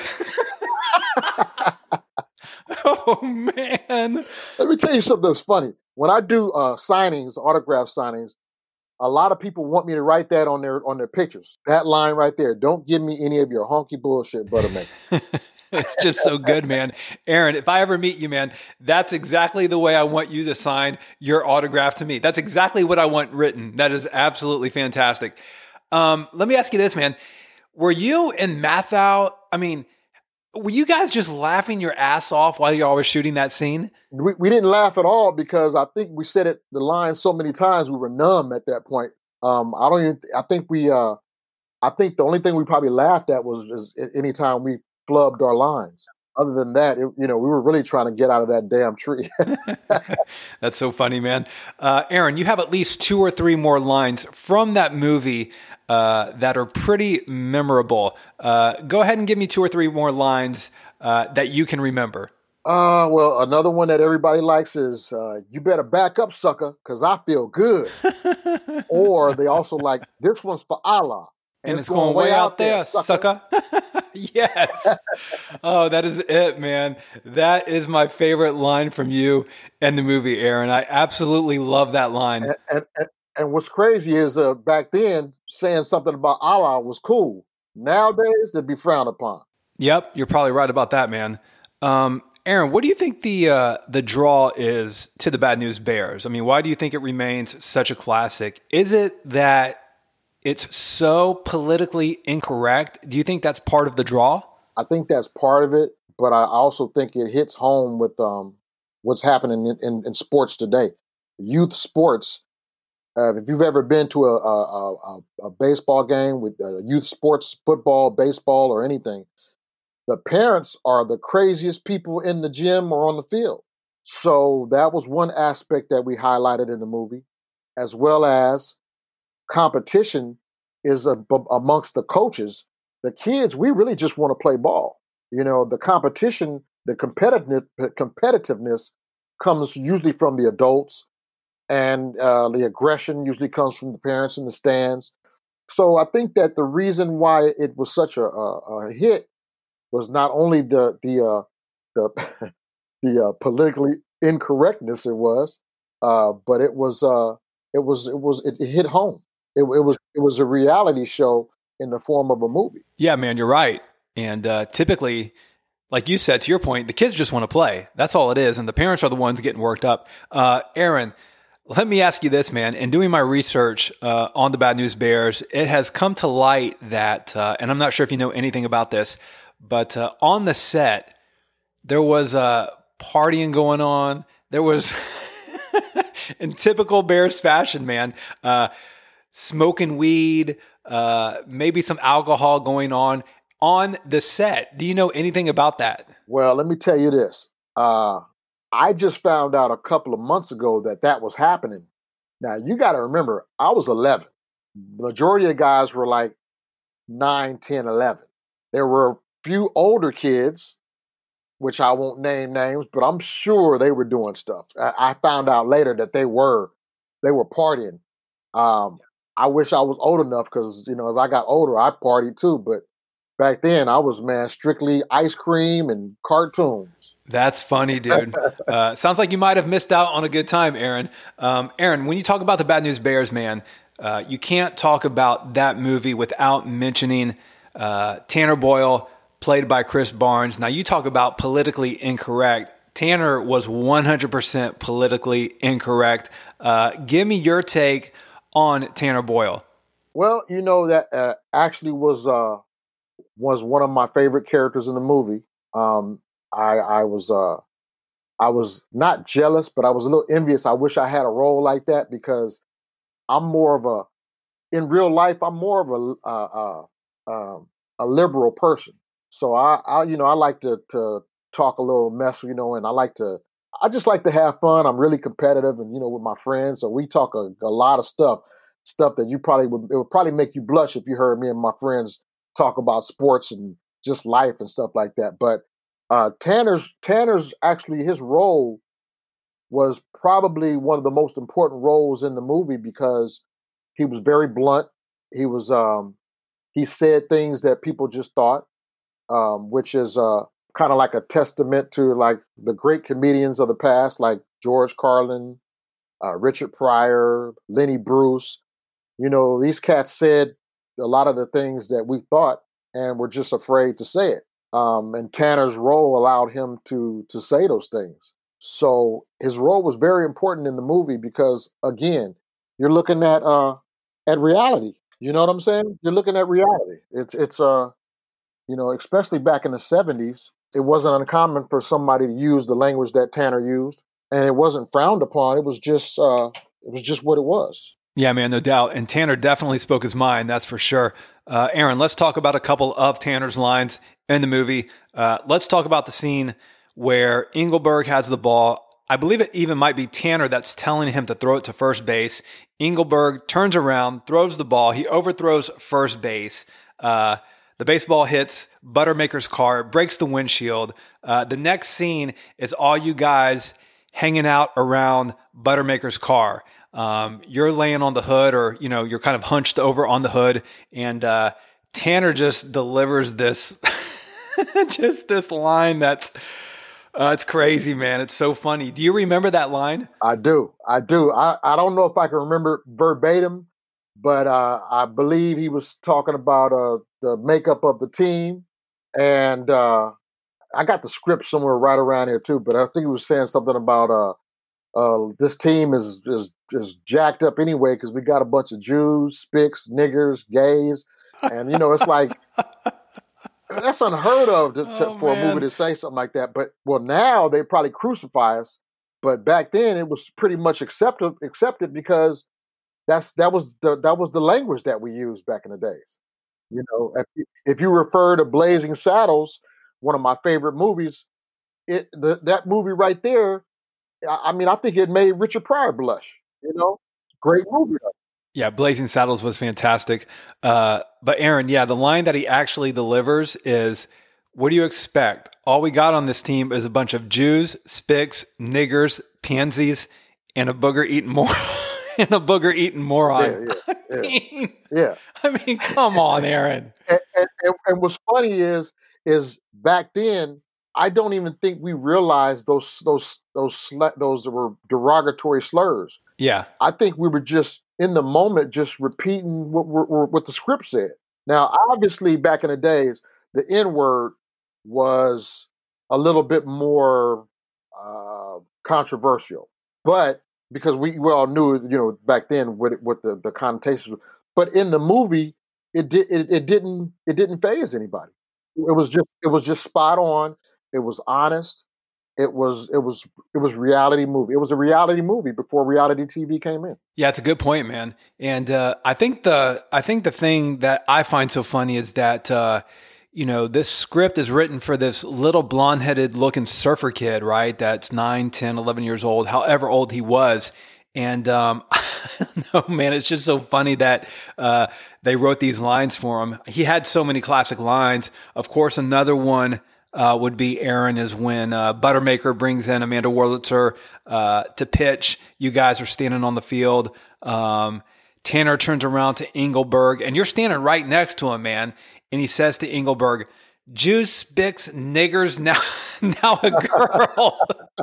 Speaker 1: Oh, man.
Speaker 2: Let me tell you something that's funny. When I do uh, signings, autograph signings, a lot of people want me to write that on their on their pictures. That line right there. Don't give me any of your honky bullshit, Buttermaker.
Speaker 1: It's just so good, man. Aaron, if I ever meet you, man, that's exactly the way I want you to sign your autograph to me. That's exactly what I want written. That is absolutely fantastic. Um, let me ask you this, man. Were you and Mathau, I mean, were you guys just laughing your ass off while y'all were shooting that scene?
Speaker 2: We we didn't laugh at all because I think we said it the line so many times we were numb at that point. Um, I don't even. I think we. Uh, I think the only thing we probably laughed at was, was anytime we flubbed our lines. Other than that, it, you know, we were really trying to get out of that damn tree.
Speaker 1: That's so funny, man. Uh, Aaron, you have at least two or three more lines from that movie uh, that are pretty memorable. Uh, go ahead and give me two or three more lines uh, that you can remember.
Speaker 2: Uh, well, another one that everybody likes is, uh, you better back up, sucker, because I feel good. Or they also like, this one's for Allah.
Speaker 1: And, and it's, it's going, going way out, out there, there, sucker. sucker. Yes. Oh, that is it, man. That is my favorite line from you and the movie, Aaron. I absolutely love that line.
Speaker 2: And, and, and, and what's crazy is uh, back then, saying something about Allah was cool. Nowadays, it'd be frowned upon.
Speaker 1: Yep, you're probably right about that, man. Um, Aaron, what do you think the uh, the draw is to the Bad News Bears? I mean, why do you think it remains such a classic? Is it that it's so politically incorrect? Do you think that's part of the draw?
Speaker 2: I think that's part of it, but I also think it hits home with um, what's happening in, in, in sports today. Youth sports, uh, if you've ever been to a, a, a, a baseball game with uh, youth sports, football, baseball, or anything, the parents are the craziest people in the gym or on the field. So that was one aspect that we highlighted in the movie, as well as competition is a, b- amongst the coaches. The kids, we really just want to play ball. You know, the competition, the competitiveness, competitiveness comes usually from the adults, and uh, the aggression usually comes from the parents in the stands. So I think that the reason why it was such a, a, a hit was not only the the uh, the the uh, politically incorrectness it was, uh, but it was uh, it was it was it, it hit home. It, it was it was a reality show in the form of a movie.
Speaker 1: Yeah, man, you're right. And uh, typically, like you said, to your point, the kids just want to play. That's all it is, and the parents are the ones getting worked up. Uh, Aaron, let me ask you this, man. In doing my research uh, on the Bad News Bears, it has come to light that, uh, and I'm not sure if you know anything about this, but uh, on the set, there was uh, partying going on. There was, in typical Bears fashion, man, uh, smoking weed, uh, maybe some alcohol going on on the set. Do you know anything about that?
Speaker 2: Well, let me tell you this. Uh, I just found out a couple of months ago that that was happening. Now, you got to remember, I was eleven. The majority of guys were like nine, ten, eleven. There were few older kids, which I won't name names, but I'm sure they were doing stuff. I, I found out later that they were they were partying. Um, I wish I was old enough because, you know, as I got older, I partied too. But back then, I was, man, strictly ice cream and cartoons.
Speaker 1: That's funny, dude. Uh, sounds like you might have missed out on a good time, Aaron. Um, Aaron, when you talk about the Bad News Bears, man, uh, you can't talk about that movie without mentioning uh, Tanner Boyle, played by Chris Barnes. Now, you talk about politically incorrect. Tanner was one hundred percent politically incorrect. Uh, give me your take on Tanner Boyle.
Speaker 2: Well, you know, that uh, actually was uh, was one of my favorite characters in the movie. Um, I, I was uh, I was not jealous, but I was a little envious. I wish I had a role like that because I'm more of a, in real life, I'm more of a uh, uh, um, a liberal person. So I, I, you know, I like to to talk a little mess, you know, and I like to, I just like to have fun. I'm really competitive, and you know, with my friends, so we talk a, a lot of stuff, stuff that you probably would, it would probably make you blush if you heard me and my friends talk about sports and just life and stuff like that. But uh, Tanner's Tanner's actually his role was probably one of the most important roles in the movie because he was very blunt. He was um, he said things that people just thought. Um, which is uh, kind of like a testament to like the great comedians of the past, like George Carlin, uh, Richard Pryor, Lenny Bruce. You know, these cats said a lot of the things that we thought and were just afraid to say it. Um, and Tanner's role allowed him to to say those things. So his role was very important in the movie because, again, you're looking at uh, at reality. You know what I'm saying? You're looking at reality. It's it's uh you know, especially back in the seventies, it wasn't uncommon for somebody to use the language that Tanner used, and it wasn't frowned upon. It was just uh it was just what it was.
Speaker 1: Yeah, man, no doubt. And Tanner definitely spoke his mind, that's for sure. Uh, Aaron, let's talk about a couple of Tanner's lines in the movie. Uh, let's talk about the scene where Engelberg has the ball. I believe it even might be Tanner that's telling him to throw it to first base. Engelberg turns around, throws the ball. He overthrows first base. Uh, the baseball hits Buttermaker's car, breaks the windshield. Uh, the next scene is all you guys hanging out around Buttermaker's car. Um, you're laying on the hood, or, you know, you're kind of hunched over on the hood, and uh, Tanner just delivers this, just this line that's, uh, it's crazy, man. It's so funny. Do you remember that line?
Speaker 2: I do. I do. I, I don't know if I can remember verbatim, but uh, I believe he was talking about uh, the makeup of the team. And uh, I got the script somewhere right around here too, but I think he was saying something about uh, uh, this team is, is, is jacked up anyway because we got a bunch of Jews, spics, niggers, gays. And, you know, it's like, that's unheard of to, to,
Speaker 1: Oh,
Speaker 2: for
Speaker 1: man.
Speaker 2: a movie to say something like that. But, well, now they probably crucify us. But back then it was pretty much accepted, accepted because that's that was the that was the language that we used back in the days. You know, if you, if you refer to Blazing Saddles, one of my favorite movies, it the, that movie right there, I, I mean, I think it made Richard Pryor blush. You know, great movie.
Speaker 1: Yeah, Blazing Saddles was fantastic. Uh, but Aaron, yeah, the line that he actually delivers is, what do you expect? All we got on this team is a bunch of Jews, spics, niggers, pansies, and a booger-eating moron. and a booger-eating moron.
Speaker 2: Yeah, yeah,
Speaker 1: I
Speaker 2: yeah.
Speaker 1: mean,
Speaker 2: yeah.
Speaker 1: I mean, come on, Aaron.
Speaker 2: And, and, and, and what's funny is, is back then, I don't even think we realized those those those sl- those were derogatory slurs.
Speaker 1: Yeah,
Speaker 2: I think we were just in the moment, just repeating what what, what the script said. Now, obviously, back in the days, the N word was a little bit more uh, controversial, but because we, we all knew, you know, back then what it, what the, the connotations were. But in the movie, it did it, it didn't it didn't faze anybody. It was just it was just spot on. It was honest. It was it was it was reality movie. It was a reality movie before reality T V came in.
Speaker 1: yeah, it's a good point, man. And uh, I think the I think the thing that I find so funny is that uh, you know, this script is written for this little blonde-headed looking surfer kid, right? That's nine, ten, eleven years old, however old he was. And um, no, man, it's just so funny that uh, they wrote these lines for him. He had so many classic lines. Of course, another one uh, would be, Aaron, is when uh, Buttermaker brings in Amanda Wurlitzer uh, to pitch. You guys are standing on the field. Um, Tanner turns around to Engelberg, and you're standing right next to him, man. And he says to Engelberg, Jews, spics, niggers, now, now a girl.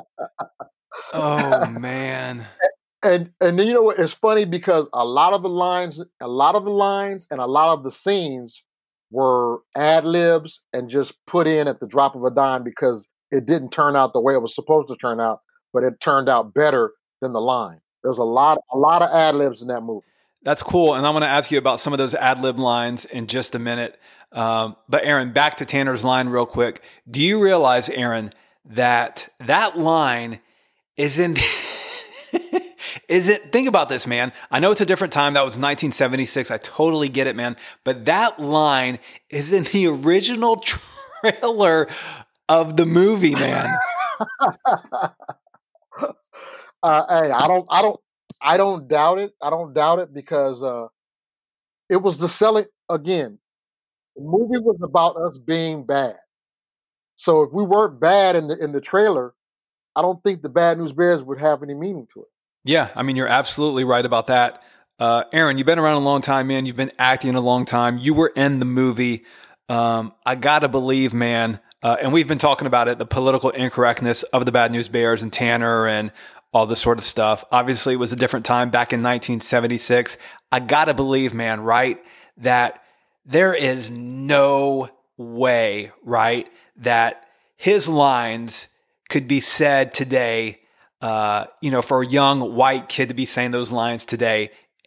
Speaker 1: Oh, man.
Speaker 2: And and then, you know what? It's funny because a lot of the lines, a lot of the lines, and a lot of the scenes were ad libs and just put in at the drop of a dime because it didn't turn out the way it was supposed to turn out, but it turned out better than the line. There's a lot, a lot of ad libs in that movie.
Speaker 1: That's cool. And I'm going to ask you about some of those ad lib lines in just a minute. Um, but Aaron, back to Tanner's line real quick. Do you realize, Aaron, that that line isn't, is it, think about this, man. I know it's a different time. That was nineteen seventy-six. I totally get it, man. But that line is in the original trailer of the movie, man.
Speaker 2: uh, hey, I don't, I don't, I don't doubt it. I don't doubt it because uh, it was the selling again. The movie was about us being bad. So if we weren't bad in the in the trailer, I don't think the Bad News Bears would have any meaning to it.
Speaker 1: Yeah, I mean, you're absolutely right about that. Uh, Aaron, you've been around a long time, man. You've been acting a long time. You were in the movie. Um, I gotta believe, man, uh, and we've been talking about it, the political incorrectness of the Bad News Bears and Tanner and all this sort of stuff. Obviously, it was a different time back in nineteen seventy-six. I gotta believe, man, right, that there is no way, right, that his lines could be said today, uh, you know, for a young white kid to be saying those lines today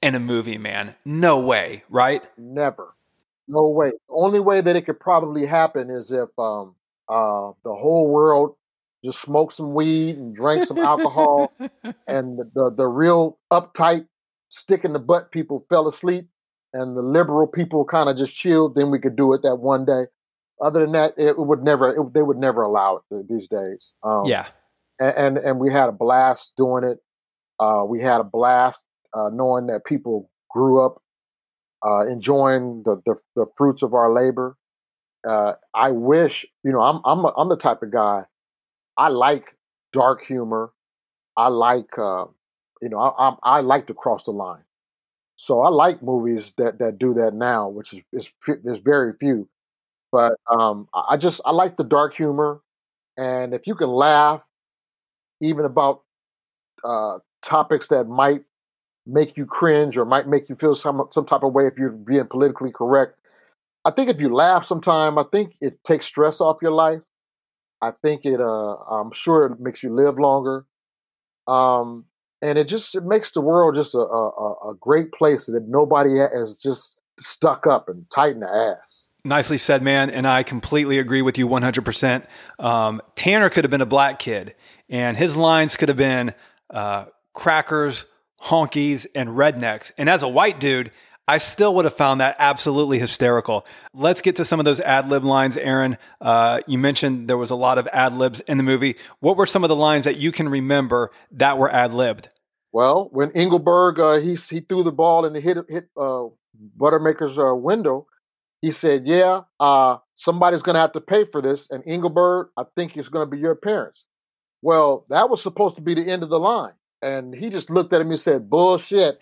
Speaker 1: in a movie, man. No way, right?
Speaker 2: Never. No way. The only way that it could probably happen is if um, uh, the whole world just smoked some weed and drank some alcohol, and the, the the real uptight, stick in the butt people fell asleep, and the liberal people kind of just chilled. Then we could do it that one day. Other than that, it would never. It, they would never allow it these days. Um,
Speaker 1: Yeah.
Speaker 2: And, and and we had a blast doing it. Uh, we had a blast uh, knowing that people grew up uh, enjoying the, the the fruits of our labor. Uh, I wish, you know, I'm I'm a, I'm the type of guy. I like dark humor. I like, uh, you know, I, I I like to cross the line. So I like movies that that do that now, which is is fe- there's very few. But um, I I just I like the dark humor, and if you can laugh even about uh, topics that might make you cringe or might make you feel some some type of way if you're being politically correct. I think if you laugh sometime, I think it takes stress off your life. I think it uh I'm sure it makes you live longer. Um and it just it makes the world just a a, a a great place that nobody ha- is just stuck up and tight in the ass.
Speaker 1: Nicely said, man. And I completely agree with you one hundred percent. Um, Tanner could have been a black kid, and his lines could have been uh, crackers, honkies, and rednecks. And as a white dude, I still would have found that absolutely hysterical. Let's get to some of those ad lib lines, Aaron. Uh, you mentioned there was a lot of ad libs in the movie. What were some of the lines that you can remember that were ad libbed?
Speaker 2: Well, when Engelberg uh, he he threw the ball and it hit hit uh, Buttermaker's uh, window, he said, "Yeah, uh, somebody's going to have to pay for this." And Engelberg, I think it's going to be your parents. Well, that was supposed to be the end of the line, and he just looked at him and said, "Bullshit."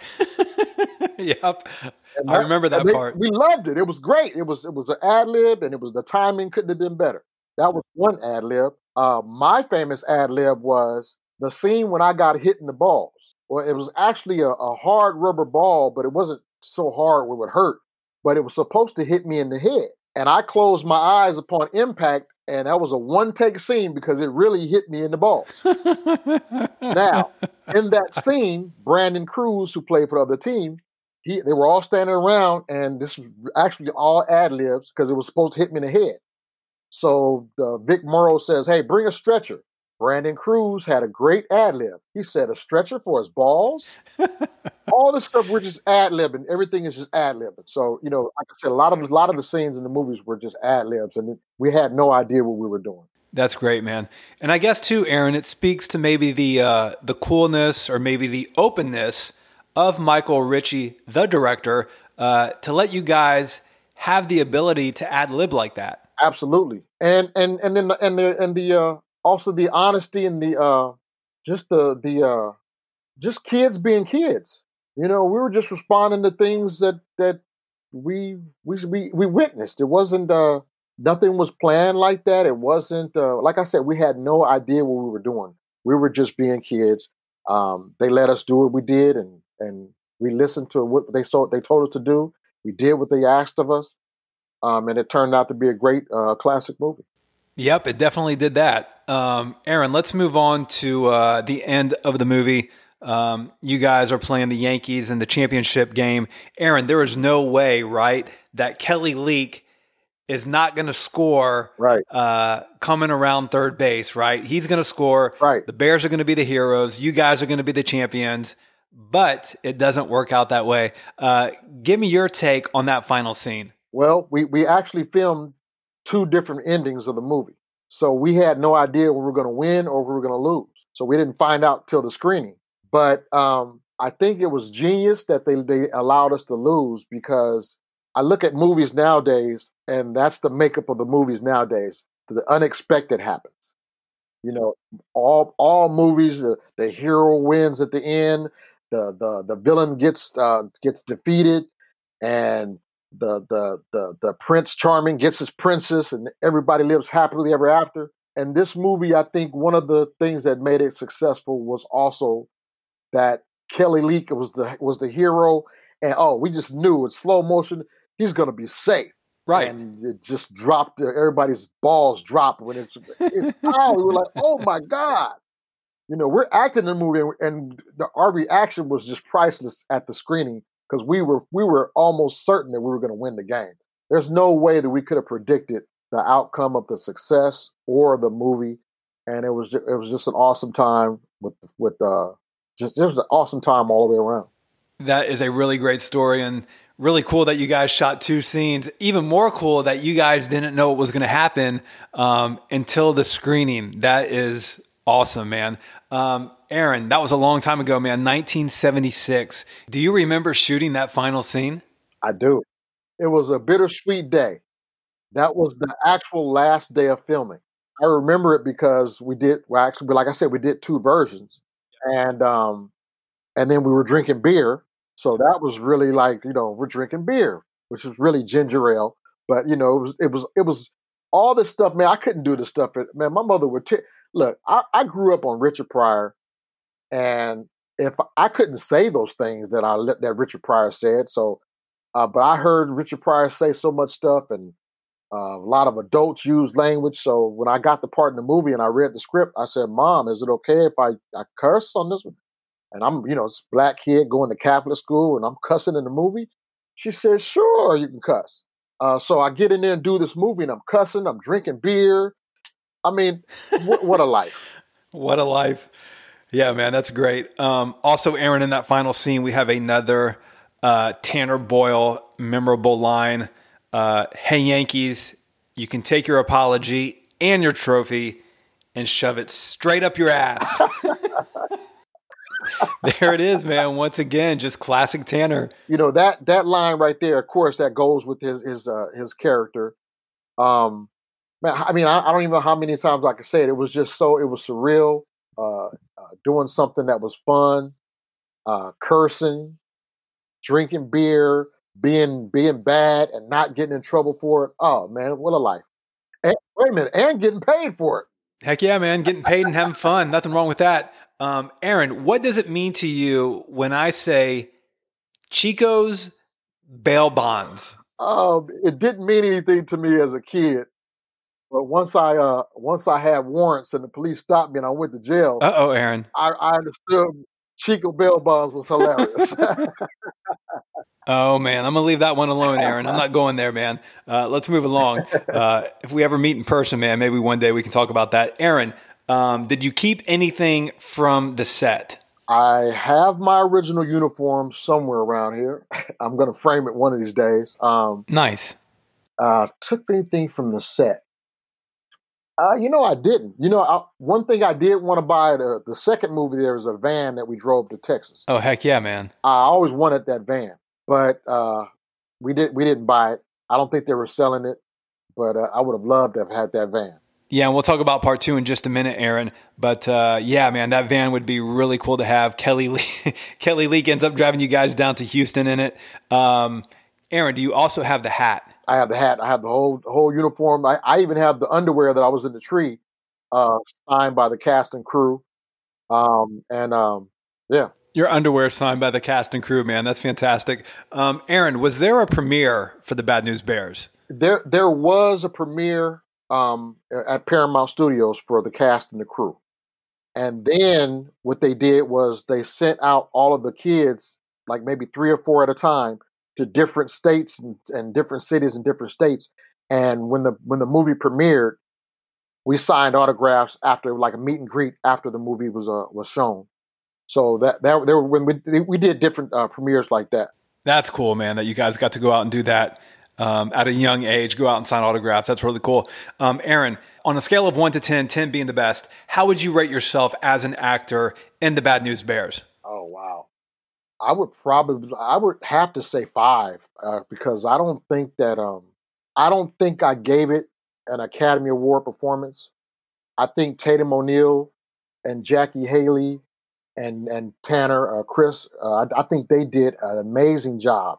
Speaker 1: Yep.
Speaker 2: And
Speaker 1: I
Speaker 2: that,
Speaker 1: remember that
Speaker 2: and they,
Speaker 1: part.
Speaker 2: we loved it. It was great. It was it was an ad lib, and it was the timing couldn't have been better. That was one ad lib. Uh, my famous ad lib was the scene when I got hit in the balls. Well, it was actually a, a hard rubber ball, but it wasn't so hard it would hurt. But it was supposed to hit me in the head, and I closed my eyes upon impact, and that was a one take scene because it really hit me in the balls. Now, in that scene, Brandon Cruz, who played for the other team, he they were all standing around, and this was actually all ad libs because it was supposed to hit me in the head. So the Vic Morrow says, "Hey, bring a stretcher." Brandon Cruz had a great ad lib. He said, "A stretcher for his balls." All this stuff we're just ad libbing. Everything is just ad libbing. So you know, like I said, a lot of a lot of the scenes in the movies were just ad libs, and we had no idea what we were doing.
Speaker 1: That's great, man. And I guess too, Aaron, it speaks to maybe the uh, the coolness or maybe the openness of Michael Ritchie, the director, uh, to let you guys have the ability to ad lib like that.
Speaker 2: Absolutely, and and and then the, and the and the uh, also the honesty and the uh, just the the uh, just kids being kids. You know, we were just responding to things that that we we we, we witnessed. It wasn't uh, nothing was planned like that. It wasn't uh, like I said. We had no idea what we were doing. We were just being kids. Um, they let us do what we did, and and we listened to what they saw. They told us to do. We did what they asked of us, um, and it turned out to be a great uh, classic movie.
Speaker 1: Yep, it definitely did that. Um, Aaron, let's move on to uh, the end of the movie. Um, you guys are playing the Yankees in the championship game. Aaron, there is no way, right, that Kelly Leak is not going to score
Speaker 2: Right.
Speaker 1: uh, coming around third base, right? He's going to score.
Speaker 2: Right.
Speaker 1: The Bears are going to be the heroes. You guys are going to be the champions. But it doesn't work out that way. Uh, give me your take on that final scene.
Speaker 2: Well, we, we actually filmed two different endings of the movie. So we had no idea we were going to win or we were going to lose. So we didn't find out till the screening. But um, I think it was genius that they, they allowed us to lose because I look at movies nowadays, and that's the makeup of the movies nowadays. The unexpected happens. You know, all all movies, the, the hero wins at the end, the the the villain gets uh, gets defeated, and the the the the Prince Charming gets his princess, and everybody lives happily ever after. And this movie, I think, one of the things that made it successful was also that Kelly Leak was the was the hero, and oh, we just knew in slow motion he's going to be safe.
Speaker 1: Right.
Speaker 2: And it just dropped. Everybody's balls dropped when it's it's out. We were like, oh my god! You know, we're acting the movie, and, and the, our reaction was just priceless at the screening because we were we were almost certain that we were going to win the game. There's no way that we could have predicted the outcome of the success or the movie, and it was ju- it was just an awesome time with with uh just it was an awesome time all the way around.
Speaker 1: That is a really great story and really cool that you guys shot two scenes. Even more cool that you guys didn't know what was going to happen um, until the screening. That is awesome, man. Um, Aaron, that was a long time ago, man. nineteen seventy-six. Do you remember shooting that final scene?
Speaker 2: I do. It was a bittersweet day. That was the actual last day of filming. I remember it because we did, well, actually, like I said, we did two versions, and um, and then we were drinking beer. So that was really like, you know, we're drinking beer, which was really ginger ale. But you know, it was it was it was all this stuff, man. I couldn't do this stuff. Man, my mother would t- look. I, I grew up on Richard Pryor, and if I couldn't say those things that I let that Richard Pryor said, so uh, but I heard Richard Pryor say so much stuff, and uh, a lot of adults use language. So when I got the part in the movie and I read the script, I said, "Mom, is it okay if I, I curse on this one?" And I'm, you know, this black kid going to Catholic school and I'm cussing in the movie. She said, "Sure, you can cuss." Uh, so I get in there and do this movie and I'm cussing, I'm drinking beer. I mean, wh- what a life.
Speaker 1: What a life. Yeah, man, that's great. Um, also, Aaron, in that final scene, we have another uh, Tanner Boyle memorable line. Uh, "Hey, Yankees, you can take your apology and your trophy and shove it straight up your ass." There it is, man. Once again, just classic Tanner.
Speaker 2: You know, that that line right there, of course, that goes with his his uh, his character. Um, man, I mean, I, I don't even know how many times I could say it. It was just so, it was surreal. Uh, uh, doing something that was fun, uh, cursing, drinking beer, being being bad, and not getting in trouble for it. Oh man, what a life! And, wait a minute, and getting paid for it.
Speaker 1: Heck yeah, man. Getting paid and having fun. Nothing wrong with that. Um, Aaron, what does it mean to you when I say Chico's bail bonds?
Speaker 2: Um, it didn't mean anything to me as a kid, but once I uh once I had warrants and the police stopped me and I went to jail,
Speaker 1: Uh-oh, Aaron.
Speaker 2: I, I understood Chico bail bonds was hilarious.
Speaker 1: Oh, man. I'm going to leave that one alone, Aaron. I'm not going there, man. Uh, let's move along. Uh, if we ever meet in person, man, maybe one day we can talk about that. Aaron, um, did you keep anything from the set?
Speaker 2: I have my original uniform somewhere around here. I'm going to frame it one of these days. Um,
Speaker 1: Nice.
Speaker 2: uh, took anything from the set? Uh, you know, I didn't. You know, I, one thing I did want to buy, the, the second movie, there was a van that we drove to Texas.
Speaker 1: Oh, heck yeah, man.
Speaker 2: I always wanted that van, but uh, we did we didn't buy it. I don't think they were selling it, but uh, I would have loved to have had that van.
Speaker 1: Yeah, and we'll talk about part two in just a minute, Aaron. But uh, yeah, man, that van would be really cool to have. Kelly Lee, Kelly Leak ends up driving you guys down to Houston in it. Um, Aaron, do you also have the hat?
Speaker 2: I have the hat. I have the whole whole uniform. I, I even have the underwear that I was in the tree, uh, signed by the cast and crew. Um, and um, yeah,
Speaker 1: Your underwear signed by the cast and crew, man. That's fantastic. Um, Aaron, was there a premiere for the Bad News Bears?
Speaker 2: there there was a premiere um, at Paramount Studios for the cast and the crew. And then what they did was they sent out all of the kids, like maybe three or four at a time, to different states and, and different cities and different states. And when the when the movie premiered, we signed autographs after like a meet and greet after the movie was uh, was shown. So that that there were when we we did different uh, premieres like that.
Speaker 1: That's cool, man, that you guys got to go out and do that um, at a young age, go out and sign autographs. That's really cool. Um, Aaron, on a scale of one to ten, ten being the best, how would you rate yourself as an actor in the Bad News Bears?
Speaker 2: Oh wow. I would probably I would have to say five uh, because I don't think that um I don't think I gave it an Academy Award performance. I think Tatum O'Neal and Jackie Haley and and Tanner uh, Chris uh, I, I think they did an amazing job.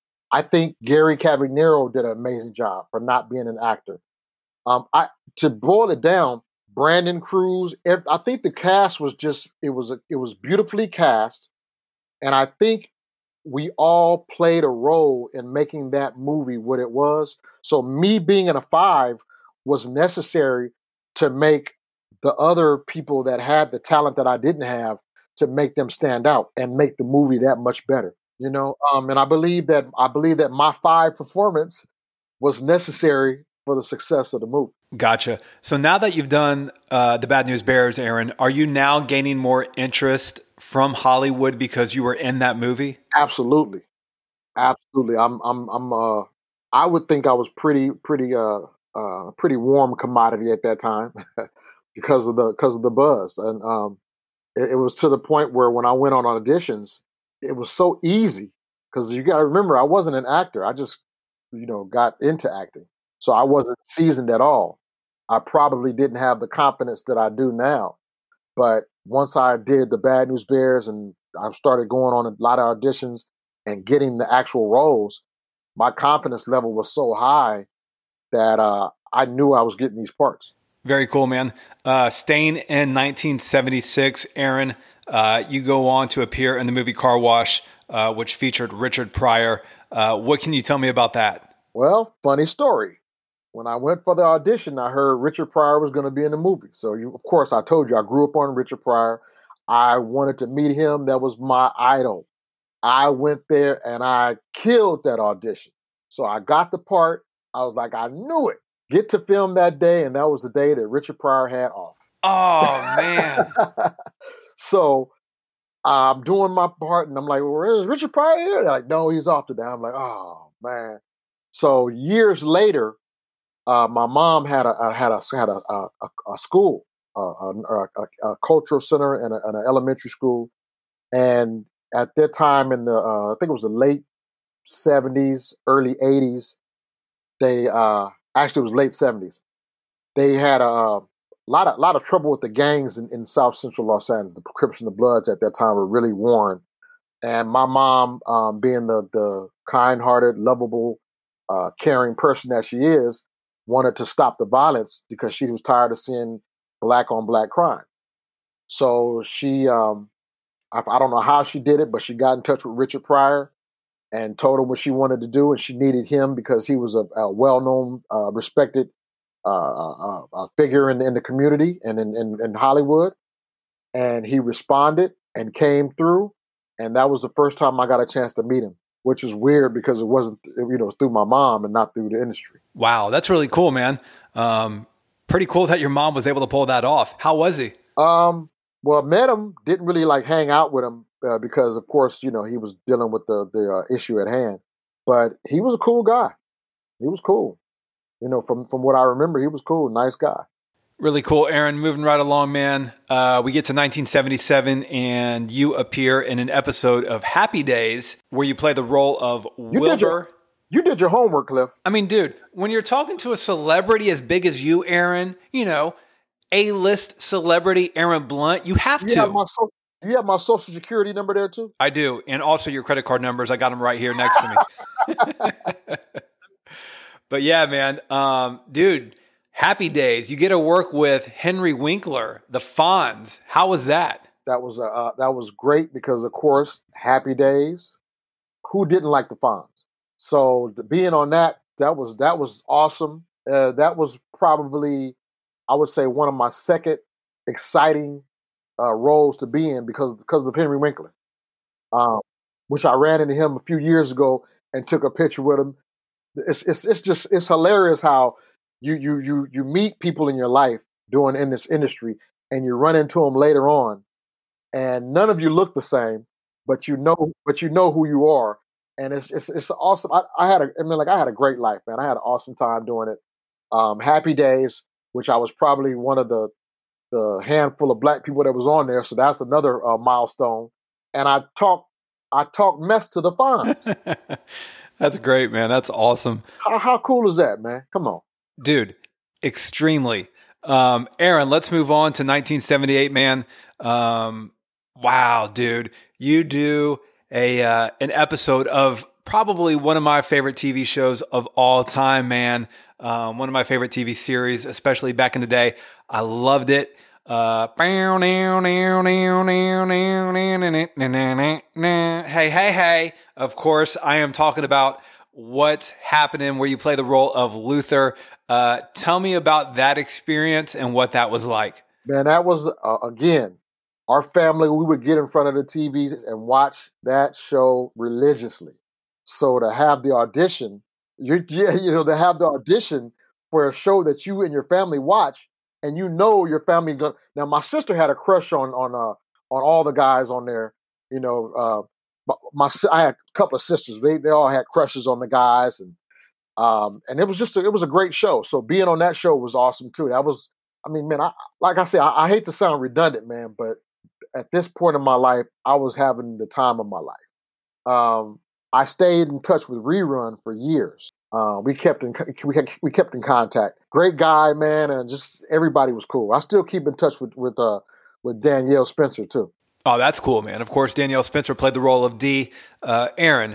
Speaker 2: I think Gary Cavaniero did an amazing job for not being an actor. Um, I to boil it down, Brandon Cruz. ev- I think the cast was just it was a, it was beautifully cast. And I think we all played a role in making that movie what it was. So me being in a five was necessary to make the other people that had the talent that I didn't have to make them stand out and make the movie that much better. You know, um, and I believe that I believe that my five performance was necessary for the success of the movie.
Speaker 1: Gotcha. So now that you've done uh, the Bad News Bears, Aaron, are you now gaining more interest from Hollywood because you were in that movie?
Speaker 2: Absolutely, absolutely. I'm, I'm, I'm. Uh, I would think I was pretty, pretty, uh, uh, pretty warm commodity at that time because of the because of the buzz, and um, it, it was to the point where when I went on auditions, it was so easy because you got to remember I wasn't an actor. I just, you know, got into acting, so I wasn't seasoned at all. I probably didn't have the confidence that I do now. But once I did the Bad News Bears and I started going on a lot of auditions and getting the actual roles, my confidence level was so high that uh, I knew I was getting these parts.
Speaker 1: Very cool, man. Uh, staying in nineteen seventy-six, Aaron, uh, you go on to appear in the movie Car Wash, uh, which featured Richard Pryor. Uh, what can you tell me about that?
Speaker 2: Well, funny story. When I went for the audition, I heard Richard Pryor was going to be in the movie. So, you, of course, I told you I grew up on Richard Pryor. I wanted to meet him. That was my idol. I went there and I killed that audition. So I got the part. I was like, I knew it. Get to film that day, and that was the day that Richard Pryor had off.
Speaker 1: Oh, man.
Speaker 2: So I'm doing my part, and I'm like, well, is Richard Pryor here? They're like, no, he's off today. I'm like, oh, man. So years later, Uh, my mom had a had a had a a, a school, a, a, a, a cultural center, and, a, and an elementary school. And at that time, in the uh, I think it was the late seventies, early eighties, they uh, actually it was late seventies. They had a, a lot of lot of trouble with the gangs in, in South Central Los Angeles. The Crips and the Bloods at that time were really warring. And my mom, um, being the the kind-hearted, lovable, uh, caring person that she is, wanted to stop the violence because she was tired of seeing black on black crime. So she, um, I, I don't know how she did it, but she got in touch with Richard Pryor and told him what she wanted to do, and she needed him because he was a, a well-known, uh, respected uh, uh, uh, figure in, in the community and in, in, in Hollywood. And he responded and came through, and that was the first time I got a chance to meet him, which is weird because it wasn't, you know, through my mom and not through the industry.
Speaker 1: Wow, that's really cool, man. Um, pretty cool that your mom was able to pull that off. How was he?
Speaker 2: Um, well, met him, didn't really like hang out with him uh, because, of course, you know, he was dealing with the the uh, issue at hand. But he was a cool guy. He was cool. You know, from from what I remember, he was cool, nice guy.
Speaker 1: Really cool, Aaron. Moving right along, man. Uh, we get to nineteen seventy-seven, and you appear in an episode of Happy Days where you play the role of
Speaker 2: You
Speaker 1: Wilbur.
Speaker 2: did your, you did your homework, Cliff.
Speaker 1: I mean, dude, when you're talking to a celebrity as big as you, Aaron, you know, A-list celebrity Aaron Blunt, you have
Speaker 2: You
Speaker 1: to.
Speaker 2: have my so- you have my social security number there too?
Speaker 1: I do. And also your credit card numbers. I got them right here next to me. But yeah, man, um, dude, Happy Days. You get to work with Henry Winkler, the Fonz. How was that?
Speaker 2: That was uh, uh, that was great because, of course, Happy Days. Who didn't like the Fonz? So the, being on that, that was that was awesome. Uh, that was probably, I would say, one of my second exciting uh, roles to be in because because of Henry Winkler, um, which I ran into him a few years ago and took a picture with him. It's it's it's just it's hilarious how you you you you meet people in your life doing in this industry and you run into them later on, and none of you look the same, but you know but you know who you are, and it's it's it's awesome. I, I had a I mean like I had a great life, man. I had an awesome time doing it. Um, Happy Days, which I was probably one of the the handful of black people that was on there, so that's another uh, milestone. And I talk I talk mess to the Fonz.
Speaker 1: That's great, man. That's awesome.
Speaker 2: How, how cool is that, man? Come on.
Speaker 1: Dude, extremely. Um, Aaron, let's move on to nineteen seventy-eight, man. Um, wow, dude. You do a uh, an episode of probably one of my favorite T V shows of all time, man. Um, one of my favorite T V series, especially back in the day. I loved it. Uh, hey, hey, hey. Of course, I am talking about What's Happening, where you play the role of Luther. Uh, tell me about that experience and what that was like.
Speaker 2: Man, that was, uh, again, our family, we would get in front of the T Vs and watch that show religiously. So to have the audition, you you you know, to have the audition for a show that you and your family watch, and you know your family going. Now, my sister had a crush on on uh on all the guys on there. You know, uh, but my si- I had a couple of sisters. They they all had crushes on the guys, and um and it was just a, it was a great show. So being on that show was awesome too. That was, I mean, man, I like I said, I, I hate to sound redundant, man, but at this point in my life, I was having the time of my life. Um, I stayed in touch with Rerun for years. Uh, we kept in we kept, we kept in contact. Great guy, man, and just everybody was cool. I still keep in touch with with uh with Danielle Spencer too.
Speaker 1: Oh, that's cool, man. Of course, Danielle Spencer played the role of Dee. Uh, Aaron,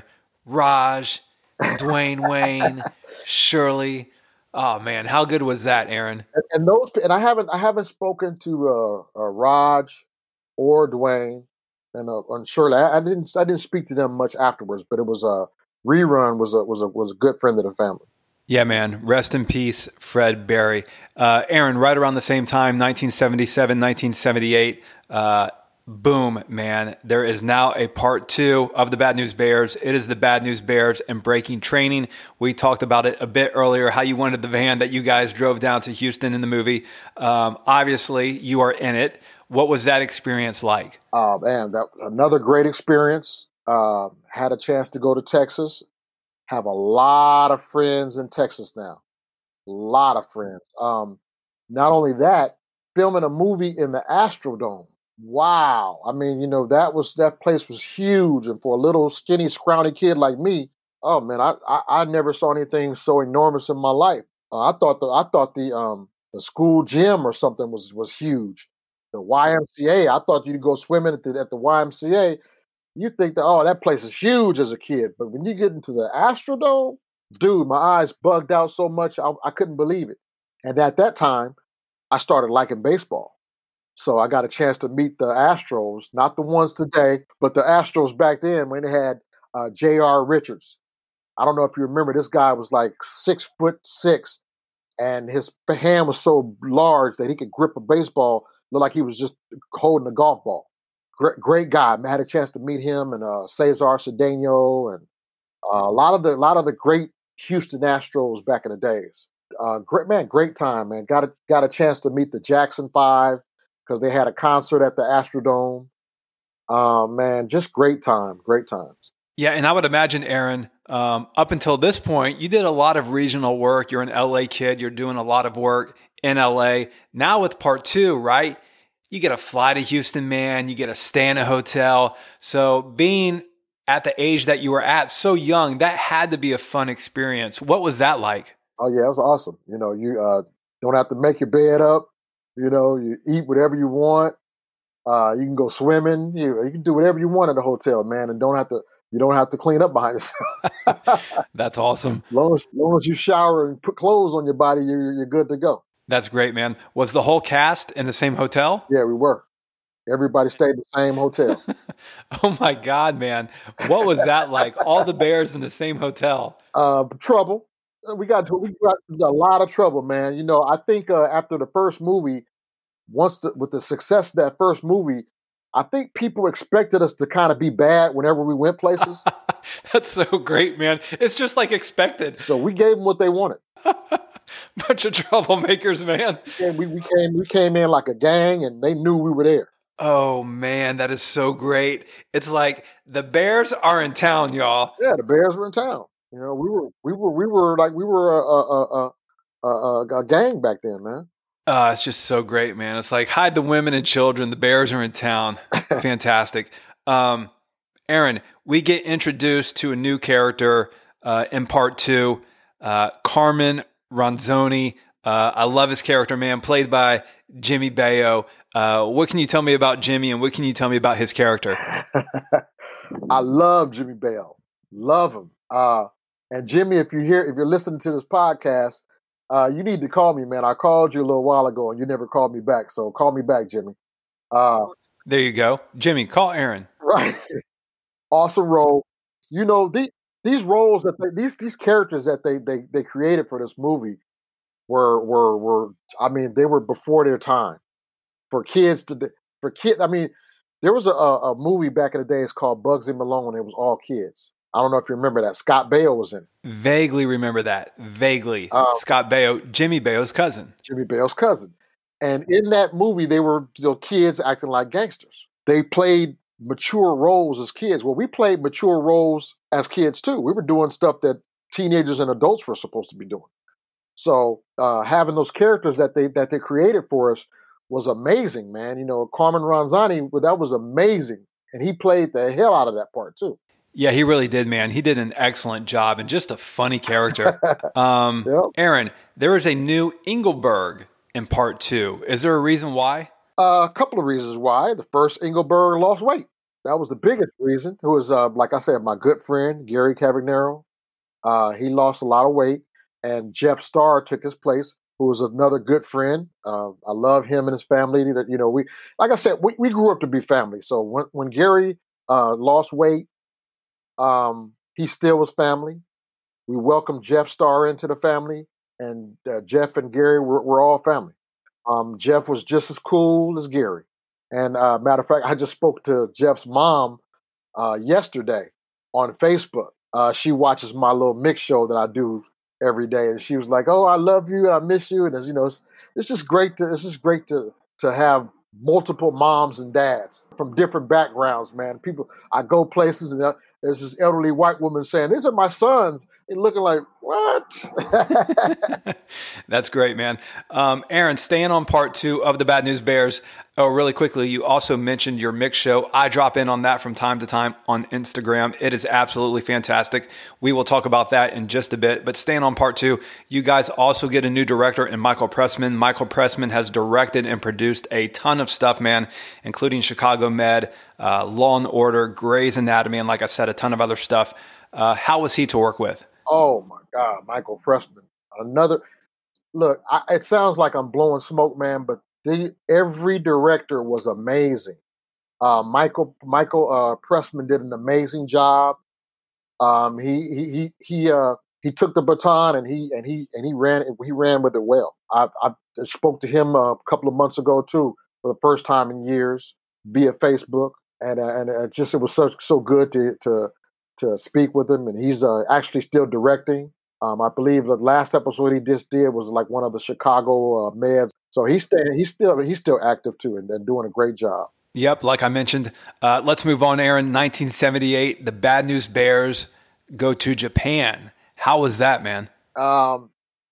Speaker 1: Raj, Dwayne Wayne, Shirley. Oh man, how good was that, Aaron?
Speaker 2: And, and those and I haven't I haven't spoken to uh, uh Raj or Dwayne and uh, and Shirley. I, I didn't I didn't speak to them much afterwards, but it was a uh, Rerun was a was a was a good friend of the family.
Speaker 1: Yeah, man. Rest in peace, Fred Berry. Uh, Aaron, right around the same time, nineteen seventy-seven, nineteen seventy-eight, uh, boom, man. There is now a part two of the Bad News Bears. It is the Bad News Bears and Breaking Training. We talked about it a bit earlier, how you wanted the van that you guys drove down to Houston in the movie. Um, obviously, you are in it. What was that experience like?
Speaker 2: Oh man, that another great experience. Uh, had a chance to go to Texas. Have a lot of friends in Texas now. A lot of friends. Um, not only that, filming a movie in the Astrodome. Wow. I mean, you know, that was that place was huge, and for a little skinny, scrawny kid like me, oh man, I I, I never saw anything so enormous in my life. Uh, I thought the I thought the um the school gym or something was was huge. The Y M C A. I thought you'd go swimming at the at the Y M C A. You think that, oh, that place is huge as a kid, but when you get into the Astrodome, dude, my eyes bugged out so much I, I couldn't believe it. And at that time, I started liking baseball, so I got a chance to meet the Astros, not the ones today, but the Astros back then when they had uh, J R. Richards. I don't know if you remember, this guy was like six foot six, and his hand was so large that he could grip a baseball, look like he was just holding a golf ball. Great, great guy. I had a chance to meet him and uh, Cesar Cedeno and uh, a lot of the a lot of the great Houston Astros back in the days. Uh, great man, great time, man. Got a got a chance to meet the Jackson Five because they had a concert at the Astrodome. Uh, man, just great time, great times.
Speaker 1: Yeah, and I would imagine, Aaron, um, up until this point, you did a lot of regional work. You're an L A kid. You're doing a lot of work in L A. Now with part two, right? You get to fly to Houston, man. You get to stay in a hotel. So being at the age that you were at, so young, that had to be a fun experience. What was that like?
Speaker 2: Oh yeah, it was awesome. You know, you uh, don't have to make your bed up. You know, you eat whatever you want. Uh, you can go swimming. You you can do whatever you want at the hotel, man, and don't have to. You don't have to clean up behind yourself.
Speaker 1: That's awesome.
Speaker 2: As long as, long as you shower and put clothes on your body, you're you're good to go.
Speaker 1: That's great, man. Was the whole cast in the same hotel?
Speaker 2: Yeah, we were. Everybody stayed in the same hotel.
Speaker 1: Oh my God, man. What was that like? All the Bears in the same hotel.
Speaker 2: Uh, trouble. Uh, We got to, we got a lot of trouble, man. You know, I think uh, after the first movie, once the, with the success of that first movie, I think people expected us to kind of be bad whenever we went places.
Speaker 1: That's so great, man. It's just like expected.
Speaker 2: So we gave them what they wanted.
Speaker 1: Bunch of troublemakers, man.
Speaker 2: And we, we came we came in like a gang, and they knew we were there.
Speaker 1: Oh man, that is so great. It's like the Bears are in town, y'all.
Speaker 2: Yeah, the Bears were in town. You know, we were we were we were like we were a a a, a, a gang back then, man.
Speaker 1: Uh, it's just so great, man. It's like hide the women and children. The Bears are in town. Fantastic. Um, Aaron, we get introduced to a new character uh, in part two, uh, Carmen Ronzoni. Uh, I love his character, man, played by Jimmy Bayo. Uh, what can you tell me about Jimmy, and what can you tell me about his character?
Speaker 2: I love Jimmy Bell. Love him. Uh, and Jimmy, if you hear, if you're listening to this podcast, uh, you need to call me, man. I called you a little while ago, and you never called me back. So call me back, Jimmy. Uh,
Speaker 1: there you go, Jimmy. Call Aaron.
Speaker 2: Right. Awesome role. You know, the, these roles that they, these these characters that they they they created for this movie were were were. I mean, they were before their time. For kids to for kid, I mean, There was a, a, a movie back in the day. It's called Bugsy Malone. It was all kids. I don't know if you remember that. Scott Baio was in it.
Speaker 1: Vaguely remember that. Vaguely.
Speaker 2: Um,
Speaker 1: Scott Baio, Jimmy Baio's cousin.
Speaker 2: Jimmy Baio's cousin. And in that movie, they were you know, kids acting like gangsters. They played mature roles as kids. Well, we played mature roles as kids too. We were doing stuff that teenagers and adults were supposed to be doing. So uh, having those characters that they that they created for us was amazing, man. You know, Carmen Ranzani, well, that was amazing. And he played the hell out of that part too.
Speaker 1: Yeah, he really did, man. He did an excellent job and just a funny character. Um, yep. Aaron, there is a new Engelberg in part two. Is there a reason why?
Speaker 2: Uh, a couple of reasons why. The first, Engelberg lost weight. That was the biggest reason. Who was, uh, like I said, my good friend, Gary Cavagnaro. Uh, he lost a lot of weight. And Jeff Starr took his place, who was another good friend. Uh, I love him and his family. That you know, we like I said, we, we grew up to be family. So when when Gary uh, lost weight, um, he still was family. We welcomed Jeff Starr into the family, and uh, Jeff and Gary were, were all family. Um, Jeff was just as cool as Gary. And uh, matter of fact, I just spoke to Jeff's mom uh, yesterday on Facebook. Uh, she watches my little mix show that I do every day, and she was like, "Oh, I love you, and I miss you." And as you know, it's, it's just great to it's just great to to have multiple moms and dads from different backgrounds, man. People, I go places and uh, there's this elderly white woman saying, "These are my sons," and looking like, "What?"
Speaker 1: That's great, man. Um, Aaron, staying on part two of the Bad News Bears. Oh, really quickly, you also mentioned your mix show. I drop in on that from time to time on Instagram. It is absolutely fantastic. We will talk about that in just a bit. But staying on part two, you guys also get a new director in Michael Pressman. Michael Pressman has directed and produced a ton of stuff, man, including Chicago Med, uh, Law and Order, Grey's Anatomy, and like I said, a ton of other stuff. Uh, how was he to work with?
Speaker 2: Oh, my God, Michael Pressman. Another, look, I, it sounds like I'm blowing smoke, man, but The, every director was amazing. Uh, Michael Michael uh, Pressman did an amazing job. Um, he he he he uh, he took the baton and he and he and he ran he ran with it well. I, I spoke to him a couple of months ago too for the first time in years via Facebook, and uh, and it just it was so so good to to to speak with him. And he's uh, actually still directing. Um, I believe the last episode he just did was like one of the Chicago uh, Meds. So he's staying, he's still he's still active too and, and doing a great job.
Speaker 1: Yep, like I mentioned. Uh, let's move on, Aaron. nineteen seventy-eight, the Bad News Bears go to Japan. How was that, man?
Speaker 2: Um,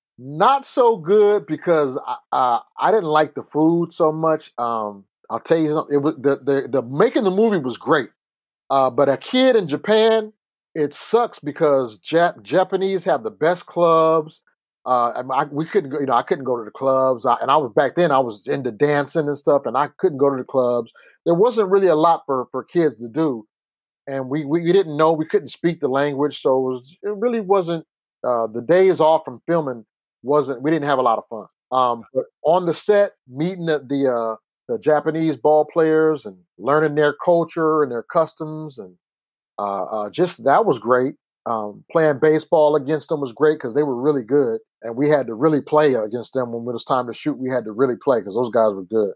Speaker 2: not so good because I, uh, I didn't like the food so much. Um, I'll tell you something. It was the the, the making the movie was great, uh, but a kid in Japan, it sucks because Jap- Japanese have the best clubs. Uh, I, I, we couldn't go, you know, I couldn't go to the clubs, I, and I was back then. I was into dancing and stuff, and I couldn't go to the clubs. There wasn't really a lot for, for kids to do, and we, we we didn't know, we couldn't speak the language, so it was it really wasn't. Uh, the days off from filming wasn't. We didn't have a lot of fun. Um, but on the set, meeting the the, uh, the Japanese ball players and learning their culture and their customs, and uh, uh, just that was great. Um, playing baseball against them was great because they were really good, and we had to really play against them when it was time to shoot. We had to really play because those guys were good.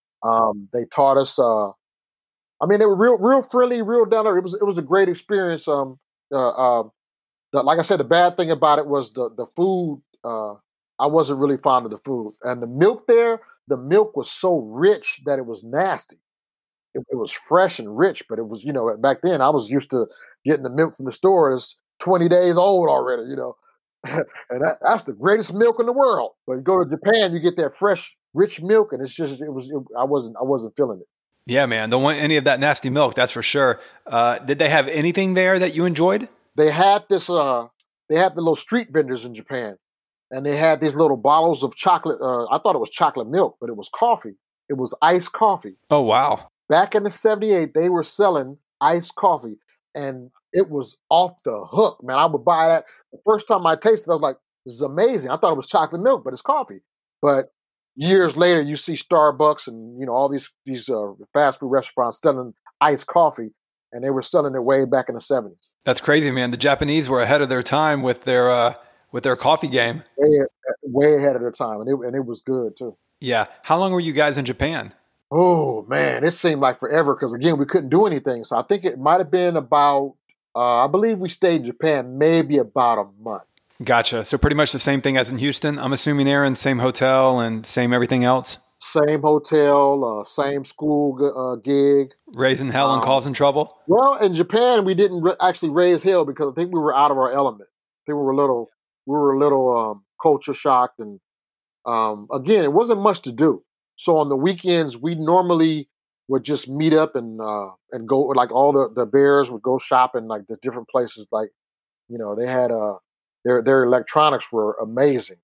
Speaker 2: Um, they taught us. Uh, I mean, they were real, real friendly, real down there. It was, it was a great experience. Um, uh, uh, the, like I said, the bad thing about it was the the food. Uh, I wasn't really fond of the food, and the milk there. The milk was so rich that it was nasty. It, it was fresh and rich, but it was, you know, back then I was used to getting the milk from the store. It's twenty days old already, you know, and that, that's the greatest milk in the world. But you go to Japan, you get that fresh, rich milk, and it's just, it was, it, I wasn't, I wasn't feeling it.
Speaker 1: Yeah, man, don't want any of that nasty milk, that's for sure. Uh, did they have anything there that you enjoyed?
Speaker 2: They had this, uh, they had the little street vendors in Japan, and they had these little bottles of chocolate. Uh, I thought it was chocolate milk, but it was coffee. It was iced coffee.
Speaker 1: Oh, wow.
Speaker 2: Back in the seventy-eight, they were selling iced coffee, and it was off the hook, man. I would buy that. The first time I tasted it, I was like, this is amazing. I thought it was chocolate milk, but it's coffee. But years later, you see Starbucks and, you know, all these these uh, fast food restaurants selling iced coffee, and they were selling it way back in the seventies.
Speaker 1: That's crazy, man. The Japanese were ahead of their time with their uh, with their coffee game.
Speaker 2: Way, way ahead of their time, and it, and it was good, too.
Speaker 1: Yeah. How long were you guys in Japan?
Speaker 2: Oh man, it seemed like forever because again we couldn't do anything. So I think it might have been about. Uh, I believe we stayed in Japan maybe about a month.
Speaker 1: Gotcha. So pretty much the same thing as in Houston. I'm assuming, Aaron, same hotel and same everything else.
Speaker 2: Same hotel, uh, same school uh, gig.
Speaker 1: Raising hell and
Speaker 2: Um,
Speaker 1: causing trouble.
Speaker 2: well, in Japan, we didn't re- actually raise hell because I think we were out of our element. I think we were a little, we were a little um, culture shocked, and um, again, it wasn't much to do. So on the weekends, we normally would just meet up and uh, and go like all the, the bears would go shopping like the different places. Like you know, they had uh their their electronics were amazing.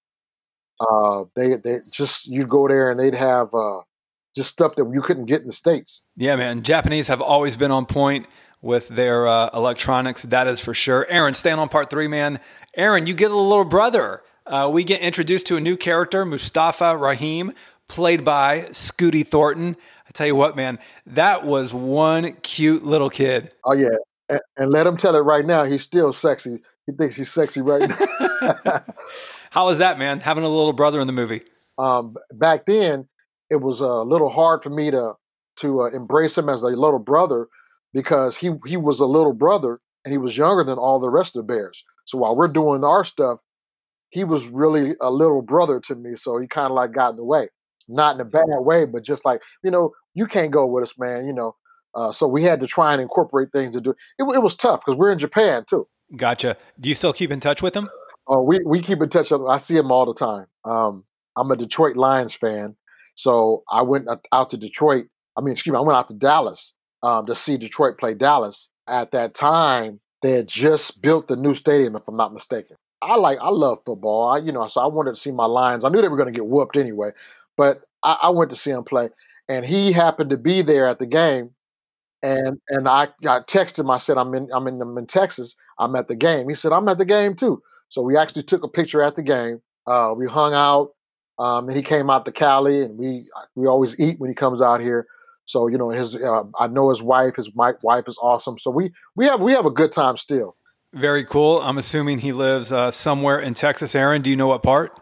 Speaker 2: Uh, they they just you go there and they'd have uh, just stuff that you couldn't get in the States.
Speaker 1: Yeah, man. Japanese have always been on point with their uh, electronics. That is for sure. Aaron, staying on part three, man. Aaron, you get a little brother. Uh, we get introduced to a new character, Mustafa Rahim, played by Scooty Thornton. I tell you what, man, that was one cute little kid.
Speaker 2: Oh yeah, and, and let him tell it right now. He's still sexy. He thinks he's sexy right now.
Speaker 1: How was that, man? Having a little brother in the movie.
Speaker 2: Um, back then, it was a little hard for me to to uh, embrace him as a little brother because he he was a little brother and he was younger than all the rest of the bears. So while we're doing our stuff, he was really a little brother to me. So he kind of like got in the way, not in a bad way, but just like you know, you can't go with us, man. You know, uh, so we had to try and incorporate things to do. It, it was tough because we're in Japan too.
Speaker 1: Gotcha. Do you still keep in touch with him?
Speaker 2: Oh, we we keep in touch. I see him all the time. Um, I'm a Detroit Lions fan, so I went out to Detroit. I mean, excuse me, I went out to Dallas um, to see Detroit play Dallas. At that time, they had just built the new stadium, if I'm not mistaken. I like, I love football. I, you know, so I wanted to see my Lions. I knew they were going to get whooped anyway, but I, I went to see him play, and he happened to be there at the game. And and I, I texted him. I said, I'm in I'm in I'm in Texas. I'm at the game. He said, I'm at the game too. So we actually took a picture at the game. Uh, we hung out. Um, and he came out to Cali, and we we always eat when he comes out here. So you know, his uh, I know his wife. His my wife is awesome. So we we have we have a good time still.
Speaker 1: Very cool. I'm assuming he lives uh, somewhere in Texas. Aaron, do you know what part?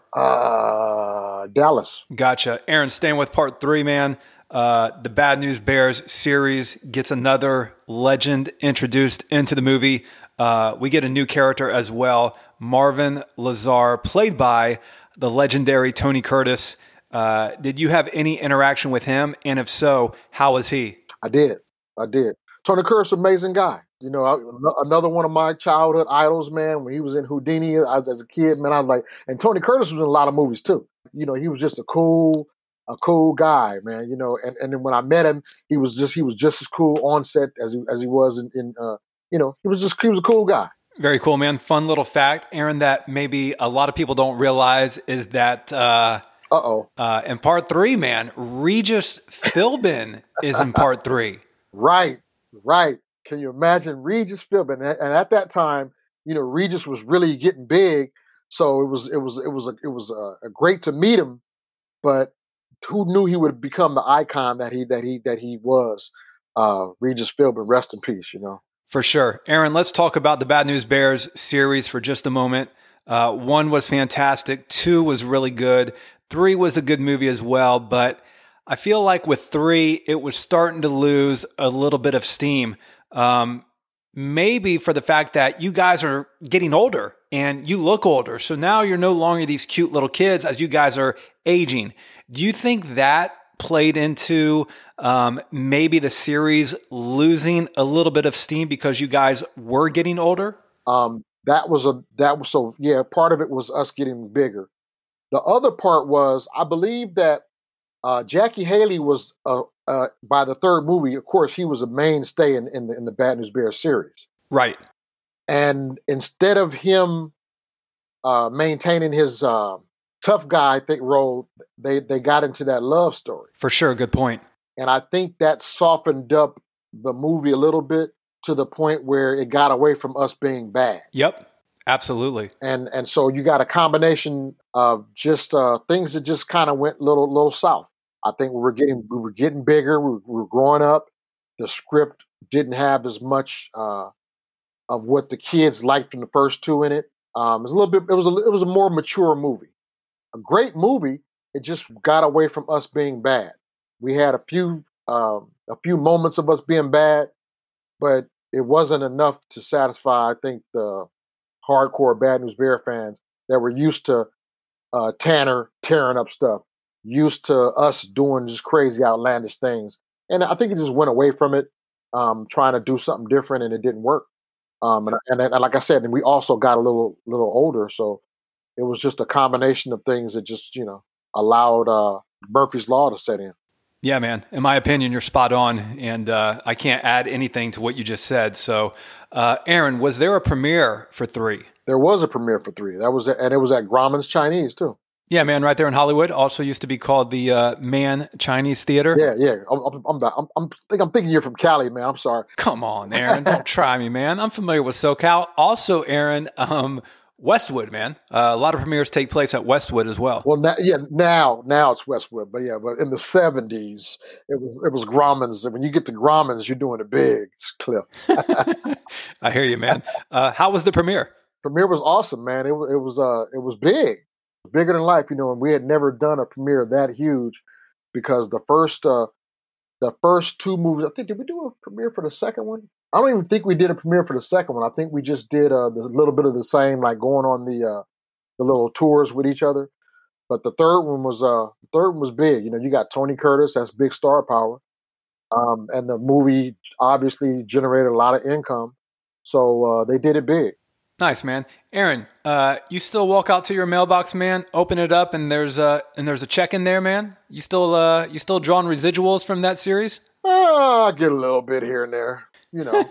Speaker 2: Uh, Dallas.
Speaker 1: Gotcha. Aaron, staying with part three, man. Uh, the Bad News Bears series gets another legend introduced into the movie. Uh, we get a new character as well, Marvin Lazar, played by the legendary Tony Curtis. Uh, did you have any interaction with him? And if so, how was he?
Speaker 2: I did. I did. Tony Curtis, amazing guy. You know, I, another one of my childhood idols, man. When he was in Houdini I was, as a kid, man, I was like, and Tony Curtis was in a lot of movies too. You know, he was just a cool, a cool guy, man. You know, and, and then when I met him, he was just he was just as cool on set as he as he was in, in uh, you know, he was just he was a cool guy.
Speaker 1: Very cool, man. Fun little fact, Aaron, that maybe a lot of people don't realize is that uh,
Speaker 2: uh-oh.
Speaker 1: Uh, in part three, man, Regis Philbin is in part three.
Speaker 2: Right, right. Can you imagine Regis Philbin? And, and at that time, you know, Regis was really getting big, so it was it was it was a, it was a, a great to meet him, but who knew he would become the icon that he that he that he was? Uh, Regis Philbin, rest in peace. You know.
Speaker 1: For sure. Aaron, let's talk about the Bad News Bears series for just a moment. Uh, one was fantastic. Two was really good. Three was a good movie as well. But I feel like with three, it was starting to lose a little bit of steam. Um, maybe for the fact that you guys are getting older and you look older. So now you're no longer these cute little kids as you guys are aging. Do you think that played into um, maybe the series losing a little bit of steam because you guys were getting older?
Speaker 2: Um, that was a that was so yeah. Part of it was us getting bigger. The other part was I believe that uh, Jackie Haley was uh, uh, by the third movie. Of course, he was a mainstay in in the, in the Bad News Bears series.
Speaker 1: Right.
Speaker 2: And instead of him uh, maintaining his uh, tough guy, I think, role, they they got into that love story.
Speaker 1: For sure, good point.
Speaker 2: And I think that softened up the movie a little bit to the point where it got away from us being bad.
Speaker 1: Yep, absolutely.
Speaker 2: And and so you got a combination of just uh, things that just kind of went little little south. I think we were getting we were getting bigger. We were, we were growing up. The script didn't have as much uh, of what the kids liked from the first two in it. Um, it was a little bit. It was a it was a more mature movie. A great movie. It just got away from us being bad. We had a few um, a few moments of us being bad, but it wasn't enough to satisfy, I think, the hardcore Bad News Bear fans that were used to uh, Tanner tearing up stuff, used to us doing just crazy, outlandish things. And I think it just went away from it, um, trying to do something different, and it didn't work. Um, and, and, and like I said, and we also got a little little older, so it was just a combination of things that just you know allowed uh, Murphy's Law to set in.
Speaker 1: Yeah, man. In my opinion, you're spot on, and uh, I can't add anything to what you just said. So, uh, Aaron, was there a premiere for three?
Speaker 2: There was a premiere for three. That was, and it was at Grauman's Chinese too.
Speaker 1: Yeah, man, right there in Hollywood. Also used to be called the uh, Mann Chinese Theater.
Speaker 2: Yeah, yeah. I'm, I'm, I'm, I'm, I'm, think, I'm thinking you're from Cali, man. I'm sorry.
Speaker 1: Come on, Aaron. Don't try me, man. I'm familiar with SoCal. Also, Aaron, um, Westwood, man. Uh, a lot of premieres take place at Westwood as well.
Speaker 2: Well, now, yeah, now, now it's Westwood, but yeah, but in the seventies, it was it was Grauman's. When you get to Grauman's, you're doing it big, Cliff.
Speaker 1: I hear you, man. Uh, how was the premiere?
Speaker 2: Premiere was awesome, man. It was it was uh it was big, bigger than life, you know. And we had never done a premiere that huge, because the first uh the first two movies. I think did we do a premiere for the second one? I don't even think we did a premiere for the second one. I think we just did uh, the little bit of the same, like going on the uh, the little tours with each other. But the third one was uh, the third one was big. You know, you got Tony Curtis, that's big star power, um, and the movie obviously generated a lot of income, so uh, they did it big.
Speaker 1: Nice, man. Aaron, uh, you still walk out to your mailbox, man, open it up, and there's a and there's a check in there, man. You still uh, you still drawing residuals from that series?
Speaker 2: Uh, I get a little bit here and there. You know,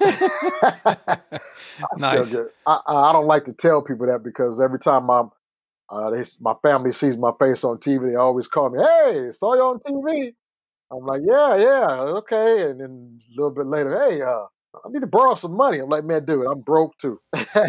Speaker 1: nice.
Speaker 2: I, I don't like to tell people that, because every time my uh, they, my family sees my face on T V, they always call me, "Hey, saw you on T V." I'm like, "Yeah, yeah, okay." And then a little bit later, "Hey, uh, I need to borrow some money." I'm like, "Man, dude, I'm broke too."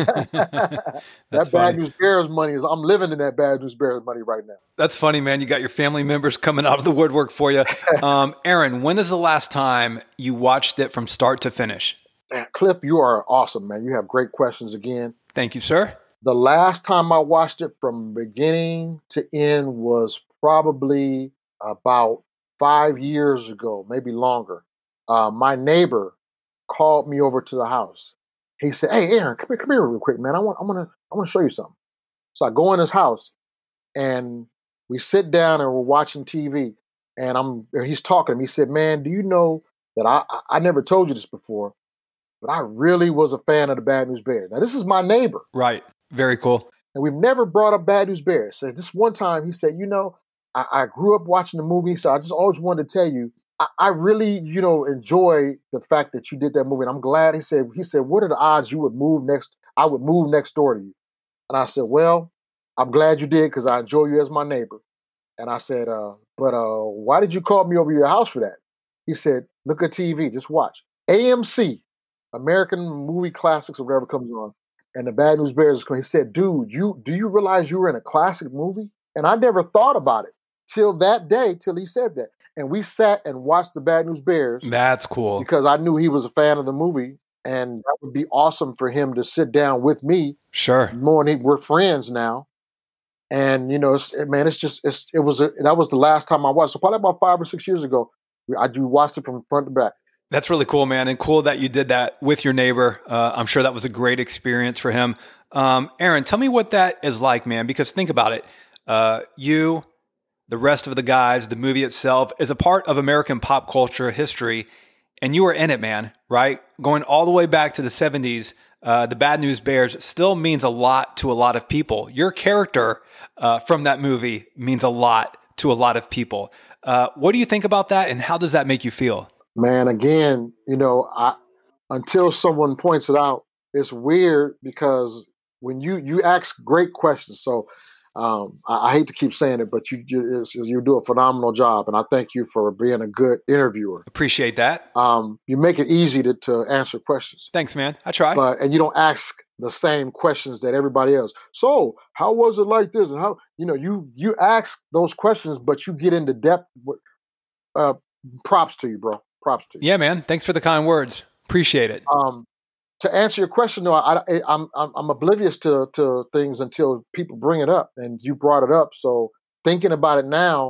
Speaker 2: That Bad News Bears money is, I'm living in that Bad News Bears money right now.
Speaker 1: That's funny, man. You got your family members coming out of the woodwork for you. Um, Aaron, when is the last time you watched it from start to finish?
Speaker 2: Man, Cliff, you are awesome, man. You have great questions again.
Speaker 1: Thank you, sir.
Speaker 2: The last time I watched it from beginning to end was probably about five years ago, maybe longer. Uh, my neighbor called me over to the house. He said, "Hey, Aaron, come here, come here real quick, man. I want, I want to, I want to show you something." So I go in his house, and we sit down and we're watching T V. And I'm, he's talking to me. He said, "Man, do you know that I, I never told you this before, but I really was a fan of the Bad News Bears." Now, this is my neighbor.
Speaker 1: Right. Very cool.
Speaker 2: And we've never brought up Bad News Bears. So this one time he said, "You know, I, I grew up watching the movie, so I just always wanted to tell you, I, I really, you know, enjoy the fact that you did that movie. And I'm glad." He said, he said, "What are the odds you would move next? I would move next door to you." And I said, "Well, I'm glad you did, because I enjoy you as my neighbor." And I said, uh, "But uh, why did you call me over your house for that?" He said, "Look at T V, just watch. A M C, American Movie Classics, or whatever comes on, and the Bad News Bears." He said, "Dude, you do you realize you were in a classic movie?" And I never thought about it till that day, till he said that. And we sat and watched the Bad News Bears.
Speaker 1: That's cool.
Speaker 2: Because I knew he was a fan of the movie, and that would be awesome for him to sit down with me.
Speaker 1: Sure.
Speaker 2: More than he, we're friends now. And, you know, it's, man, it's just, it's, it was, a, that was the last time I watched. So probably about five or six years ago, I do watched it from front to back.
Speaker 1: That's really cool, man. And cool that you did that with your neighbor. Uh, I'm sure that was a great experience for him. Um, Aaron, tell me what that is like, man, because think about it. Uh, you, the rest of the guys, the movie itself is a part of American pop culture history, and you were in it, man, right? Going all the way back to the seventies, uh, the Bad News Bears still means a lot to a lot of people. Your character uh, from that movie means a lot to a lot of people. Uh, what do you think about that, and how does that make you feel?
Speaker 2: Man, again, you know, I, until someone points it out, it's weird, because when you you ask great questions, so um, I, I hate to keep saying it, but you you, you do a phenomenal job, and I thank you for being a good interviewer.
Speaker 1: Appreciate that.
Speaker 2: Um, you make it easy to, to answer questions.
Speaker 1: Thanks, man. I try.
Speaker 2: But and you don't ask the same questions that everybody else. So how was it like this? And how, you know, you you ask those questions, but you get into depth. Uh, props to you, bro. Props to you.
Speaker 1: Yeah, man. Thanks for the kind words. Appreciate it.
Speaker 2: Um, to answer your question, though, I, I, I'm I'm I'm oblivious to to things until people bring it up, and you brought it up. So thinking about it now,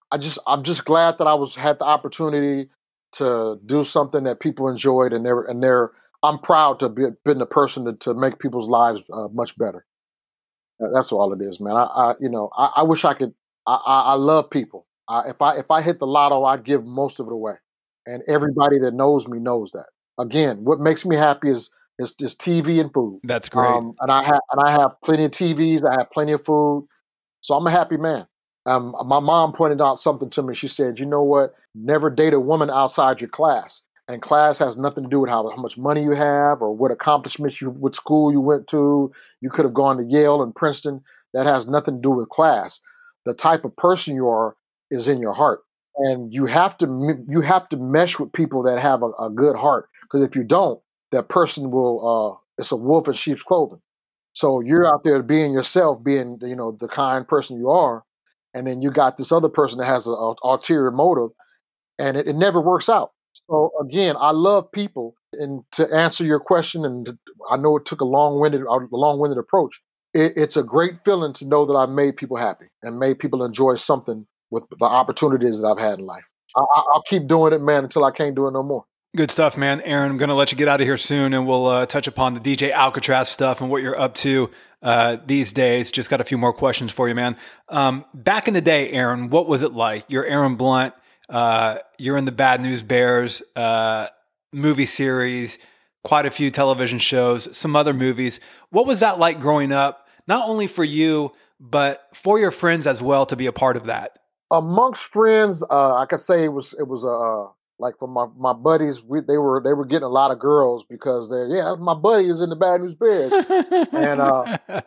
Speaker 2: I just I'm just glad that I was had the opportunity to do something that people enjoyed, and they're and they're I'm proud to be been the person to, to make people's lives uh, much better. Uh, That's all it is, man. I, I you know I, I wish I could. I, I, I love people. I, if I if I hit the lotto, I'd give most of it away, and everybody that knows me knows that. Again, what makes me happy is is, is T V and food.
Speaker 1: That's great.
Speaker 2: Um, and I have and I have plenty of T Vs. I have plenty of food, so I'm a happy man. Um, my mom pointed out something to me. She said, "You know what? Never date a woman outside your class." And class has nothing to do with how, how much money you have or what accomplishments you, what school you went to. You could have gone to Yale and Princeton. That has nothing to do with class. The type of person you are is in your heart, and you have to m- you have to mesh with people that have a, a good heart. Because if you don't, that person will. Uh, it's a wolf in sheep's clothing. So you're out there being yourself, being you know the kind person you are, and then you got this other person that has an ulterior motive, and it, it never works out. So again, I love people, and to answer your question, and to- I know it took a long-winded, a long-winded approach. It, it's a great feeling to know that I've made people happy and made people enjoy something with the opportunities that I've had in life. I, I, I'll keep doing it, man, until I can't do it no more.
Speaker 1: Good stuff, man. Aaron, I'm going to let you get out of here soon, and we'll uh, touch upon the D J Alcatraz stuff and what you're up to uh, these days. Just got a few more questions for you, man. Um, back in the day, Aaron, what was it like? You're Aaron Blunt. Uh, you're in the Bad News Bears uh, movie series, quite a few television shows, some other movies. What was that like growing up, not only for you, but for your friends as well to be a part of that?
Speaker 2: Amongst friends, uh, I could say it was it was uh, like for my, my buddies, we, they were they were getting a lot of girls because they're yeah, my buddy is in the Bad News Bears, and uh,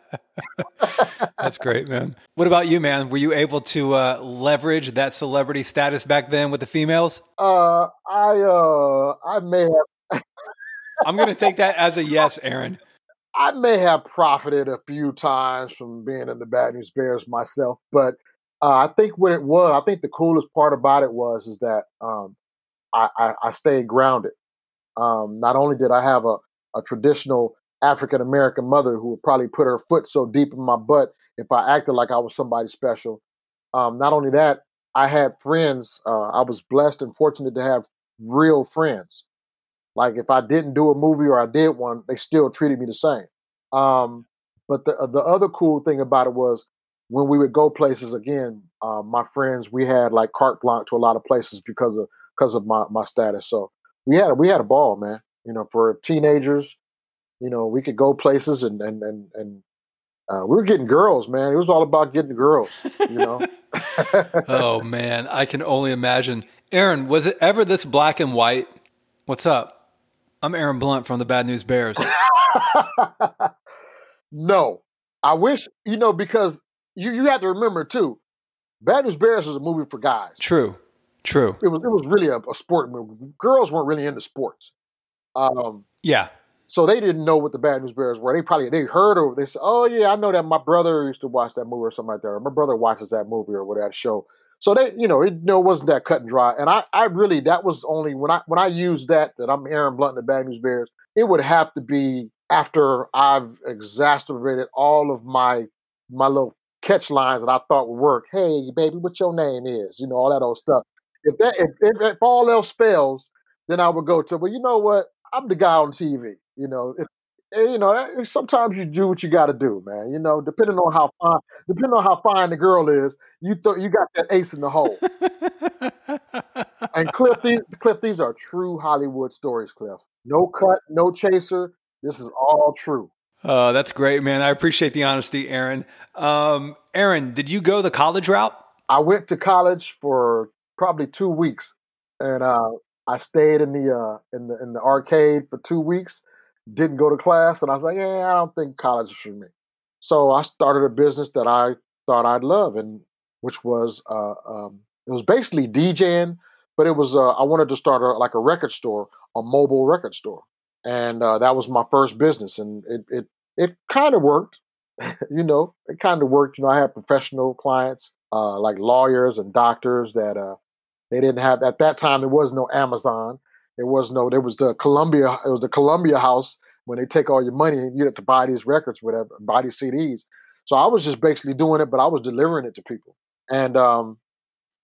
Speaker 1: That's great, man. What about you, man? Were you able to uh, leverage that celebrity status back then with the females?
Speaker 2: uh, I uh, I may have
Speaker 1: I'm going to take that as a yes, Aaron.
Speaker 2: I may have profited a few times from being in the Bad News Bears myself, but uh, I think what it was, I think the coolest part about it was is that um, I, I, I stayed grounded. Um, not only did I have a, a traditional African American mother who would probably put her foot so deep in my butt if I acted like I was somebody special. Um, not only that, I had friends. Uh, I was blessed and fortunate to have real friends. Like if I didn't do a movie or I did one, they still treated me the same. Um, but the the other cool thing about it was when we would go places again, uh, my friends, we had like carte blanche to a lot of places because of because of my, my status. So we had we had a ball, man. You know, for teenagers, you know, we could go places and and and and uh, we were getting girls, man. It was all about getting girls, you know.
Speaker 1: Oh, man. I can only imagine. Aaron, was it ever this black and white? What's up? I'm Aaron Blunt from the Bad News Bears.
Speaker 2: No, I wish you know because you you have to remember too. Bad News Bears was a movie for guys.
Speaker 1: True. True.
Speaker 2: It was it was really a, a sport movie. Girls weren't really into sports, um,
Speaker 1: Yeah.
Speaker 2: so they didn't know what the Bad News Bears were. They probably they heard of. They said, "Oh yeah, I know that. My brother used to watch that movie or something like that. Or my brother watches that movie or whatever that show." So they, you know, it, you know, it wasn't that cut and dry. And I, I really that was only when I when I used that that I'm Aaron Blunt and the Bad News Bears. It would have to be after I've exacerbated all of my my little catch lines that I thought would work. Hey, baby, what your name is? You know, all that old stuff. If that if, if, if all else fails, then I would go to, well, you know what? I'm the guy on T V. You know, if, eh, you know, eh, sometimes you do what you got to do, man. You know, depending on how fine, depending on how fine the girl is, you th- you got that ace in the hole. And Cliff, these Cliff, these are true Hollywood stories, Cliff. No cut, no chaser. This is all true.
Speaker 1: Oh, that's great, man. I appreciate the honesty, Aaron. Um, Aaron, did you go the college route?
Speaker 2: I went to college for probably two weeks, and uh, I stayed in the uh, in the in the arcade for two weeks. Didn't go to class, and I was like, "Yeah, I don't think college is for me." So I started a business that I thought I'd love, and which was uh, um, it was basically DJing, but it was uh, I wanted to start a, like a record store, a mobile record store, and uh, that was my first business, and it it it kind of worked. You know, it kind of worked. You know, I had professional clients, uh, like lawyers and doctors that uh, they didn't have at that time. There was no Amazon. There was no. There was the Columbia. It was the Columbia House when they take all your money and you have to buy these records, whatever, buy these C Ds. So I was just basically doing it, but I was delivering it to people. And um,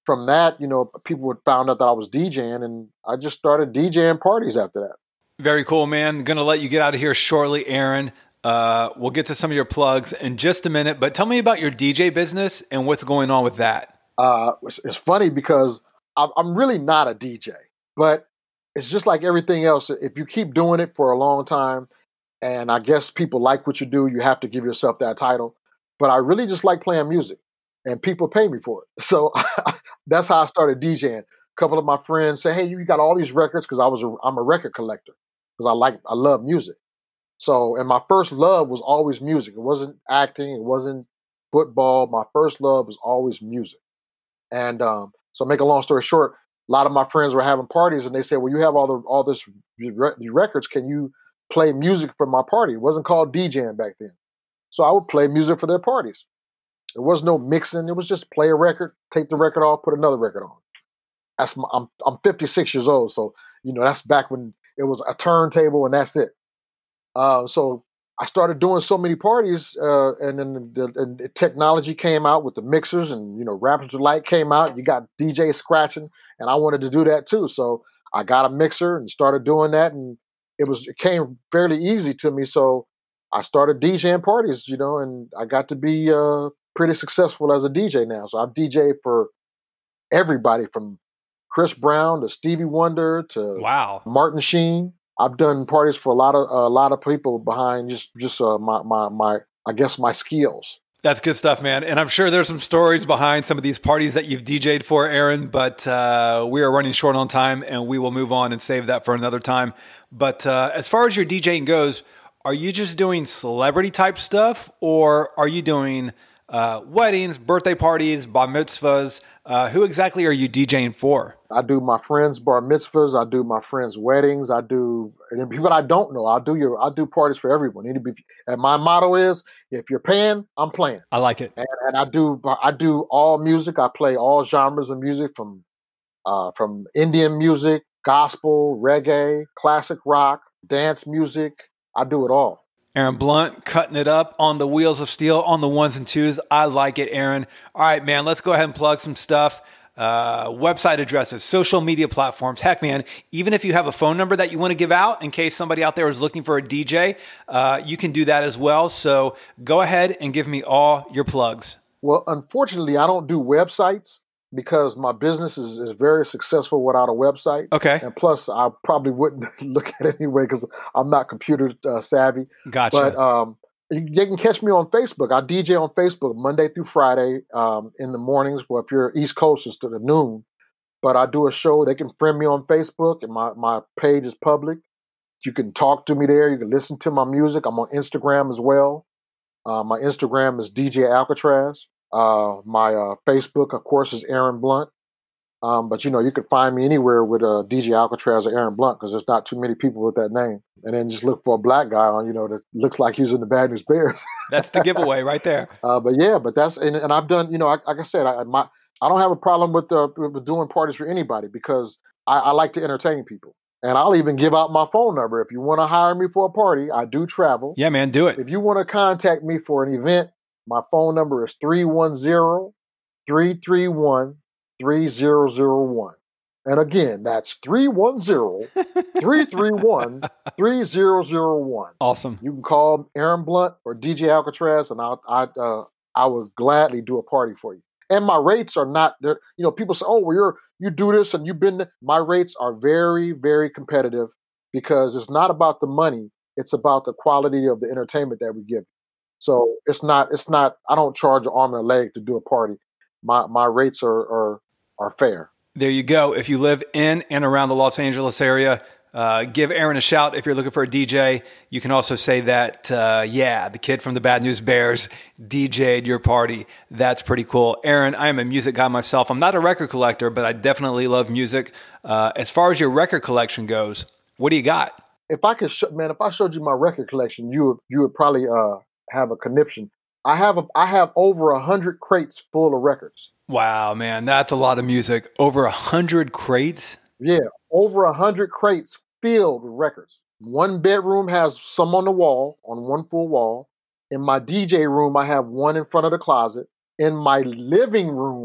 Speaker 2: from that, you know, people would found out that I was DJing, and I just started DJing parties after that.
Speaker 1: Very cool, man. Going to let you get out of here shortly, Aaron. Uh, we'll get to some of your plugs in just a minute, but tell me about your D J business and what's going on with that.
Speaker 2: Uh, it's, it's funny because I'm, I'm really not a D J, but it's just like everything else. If you keep doing it for a long time, and I guess people like what you do, you have to give yourself that title. But I really just like playing music, and people pay me for it. So that's how I started DJing. A couple of my friends say, "Hey, you got all these records," because I was a, I'm a record collector because I like I love music. So, and my first love was always music. It wasn't acting. It wasn't football. My first love was always music. And um, so, make a long story short, a lot of my friends were having parties, and they said, "Well, you have all the all this the records. Can you play music for my party?" It wasn't called DJing back then. So I would play music for their parties. There was no mixing. It was just play a record, take the record off, put another record on. That's my, I'm I'm fifty-six years old, so you know that's back when it was a turntable and that's it. Uh, so I started doing so many parties, uh, and then the, the, the technology came out with the mixers, and you know Rapid Delight came out. You got D J scratching, and I wanted to do that too. So I got a mixer and started doing that, and it was it came fairly easy to me. So I started DJing parties, you know, and I got to be uh, pretty successful as a D J now. So I've D J'd for everybody from Chris Brown to Stevie Wonder to
Speaker 1: Wow.
Speaker 2: Martin Sheen. I've done parties for a lot of a lot of people behind just just uh, my my my I guess my skills.
Speaker 1: That's good stuff, man. And I'm sure there's some stories behind some of these parties that you've D J'd for, Aaron, but uh, we are running short on time, and we will move on and save that for another time. But uh, as far as your DJing goes, are you just doing celebrity type stuff, or are you doing uh, weddings, birthday parties, bar mitzvahs? Uh, who exactly are you DJing for?
Speaker 2: I do my friends' bar mitzvahs. I do my friends' weddings. I do, and people I don't know, I'll do your, I'll do parties for everyone. And my motto is, if you're paying, I'm playing.
Speaker 1: I like it.
Speaker 2: And, and I do, I do all music. I play all genres of music, from, uh, from Indian music, gospel, reggae, classic rock, dance music. I do it all.
Speaker 1: Aaron Blunt, cutting it up on the wheels of steel, on the ones and twos. I like it, Aaron. All right, man, let's go ahead and plug some stuff. Uh, website addresses, social media platforms. Heck, man, even if you have a phone number that you want to give out in case somebody out there is looking for a D J, uh, you can do that as well. So go ahead and give me all your plugs.
Speaker 2: Well, unfortunately, I don't do websites because my business is, is very successful without a website.
Speaker 1: Okay.
Speaker 2: And plus, I probably wouldn't look at it anyway because I'm not computer uh, savvy.
Speaker 1: Gotcha.
Speaker 2: But um, you, you can catch me on Facebook. I D J on Facebook Monday through Friday um, in the mornings. Well, if you're East Coast, it's to the noon. But I do a show. They can friend me on Facebook, and my, my page is public. You can talk to me there. You can listen to my music. I'm on Instagram as well. Uh, my Instagram is D J Alcatraz. Uh, my uh, Facebook, of course, is Aaron Blunt. Um, but, you know, you can find me anywhere with uh, D J Alcatraz or Aaron Blunt because there's not too many people with that name. And then just look for a black guy on, you know, that looks like he's in the Bad News Bears.
Speaker 1: That's the giveaway right there.
Speaker 2: Uh, but, yeah, but that's and, – and I've done, you know, I, like I said, I, my, I don't have a problem with, uh, with doing parties for anybody because I, I like to entertain people. And I'll even give out my phone number. If you want to hire me for a party, I do travel.
Speaker 1: Yeah, man, do it.
Speaker 2: If you want to contact me for an event, my phone number is three one zero, three three one, three zero zero one. And again, that's three one zero, three three one, three zero zero one.
Speaker 1: Awesome.
Speaker 2: You can call Aaron Blunt or D J Alcatraz, and I'll, I, uh, I would gladly do a party for you. And my rates are not, you know, people say, oh, well, you're, you do this and you've been, my rates are very, very competitive because it's not about the money. It's about the quality of the entertainment that we give. So it's not, it's not, I don't charge an arm and a leg to do a party. My my rates are are, are fair.
Speaker 1: There you go. If you live in and around the Los Angeles area, uh, give Aaron a shout if you're looking for a D J. You can also say that, uh, yeah, the kid from the Bad News Bears D J'd your party. That's pretty cool. Aaron, I am a music guy myself. I'm not a record collector, but I definitely love music. Uh, as far as your record collection goes, what do you got?
Speaker 2: If I could, sh- man, if I showed you my record collection, you would you would probably uh, have a conniption. I have a, I have over a hundred crates full of records.
Speaker 1: Wow, man, that's a lot of music. Over a hundred crates?
Speaker 2: Yeah, over a hundred crates filled with records. One bedroom has some on the wall, on one full wall. In my D J room, I have one in front of the closet. In my living room,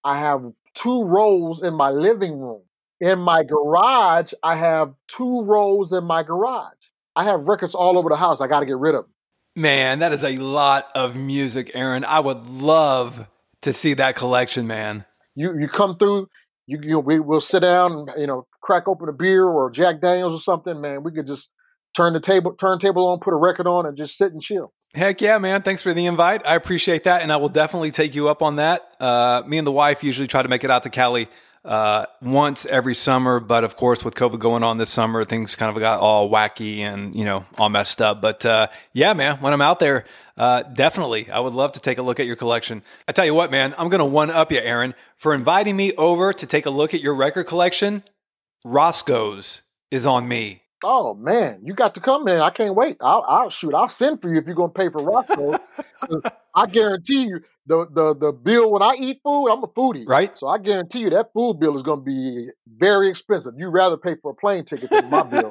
Speaker 2: I have two rows in my living room. In my garage, I have two rows in my garage. I have records all over the house. I got to get rid of them.
Speaker 1: Man, that is a lot of music, Aaron. I would love to see that collection, man.
Speaker 2: You you come through, you you know, we will sit down and, you know, crack open a beer or Jack Daniels or something, man. We could just turn the table turntable on, put a record on, and just sit and chill.
Speaker 1: Heck yeah, man. Thanks for the invite. I appreciate that, and I will definitely take you up on that. Uh, me and the wife usually try to make it out to Cali uh, once every summer, but of course with COVID going on this summer, things kind of got all wacky and, you know, all messed up. But uh, yeah, man, when I'm out there, uh, definitely, I would love to take a look at your collection. I tell you what, man, I'm going to one up you, Aaron, for inviting me over to take a look at your record collection. Roscoe's is on me.
Speaker 2: Oh man, you got to come, man. I can't wait. I'll, I'll shoot. I'll send for you if you're gonna pay for Roscoe's. I guarantee you the, the the bill when I eat food, I'm a foodie.
Speaker 1: Right.
Speaker 2: So I guarantee you that food bill is gonna be very expensive. You'd rather pay for a plane ticket than my bill.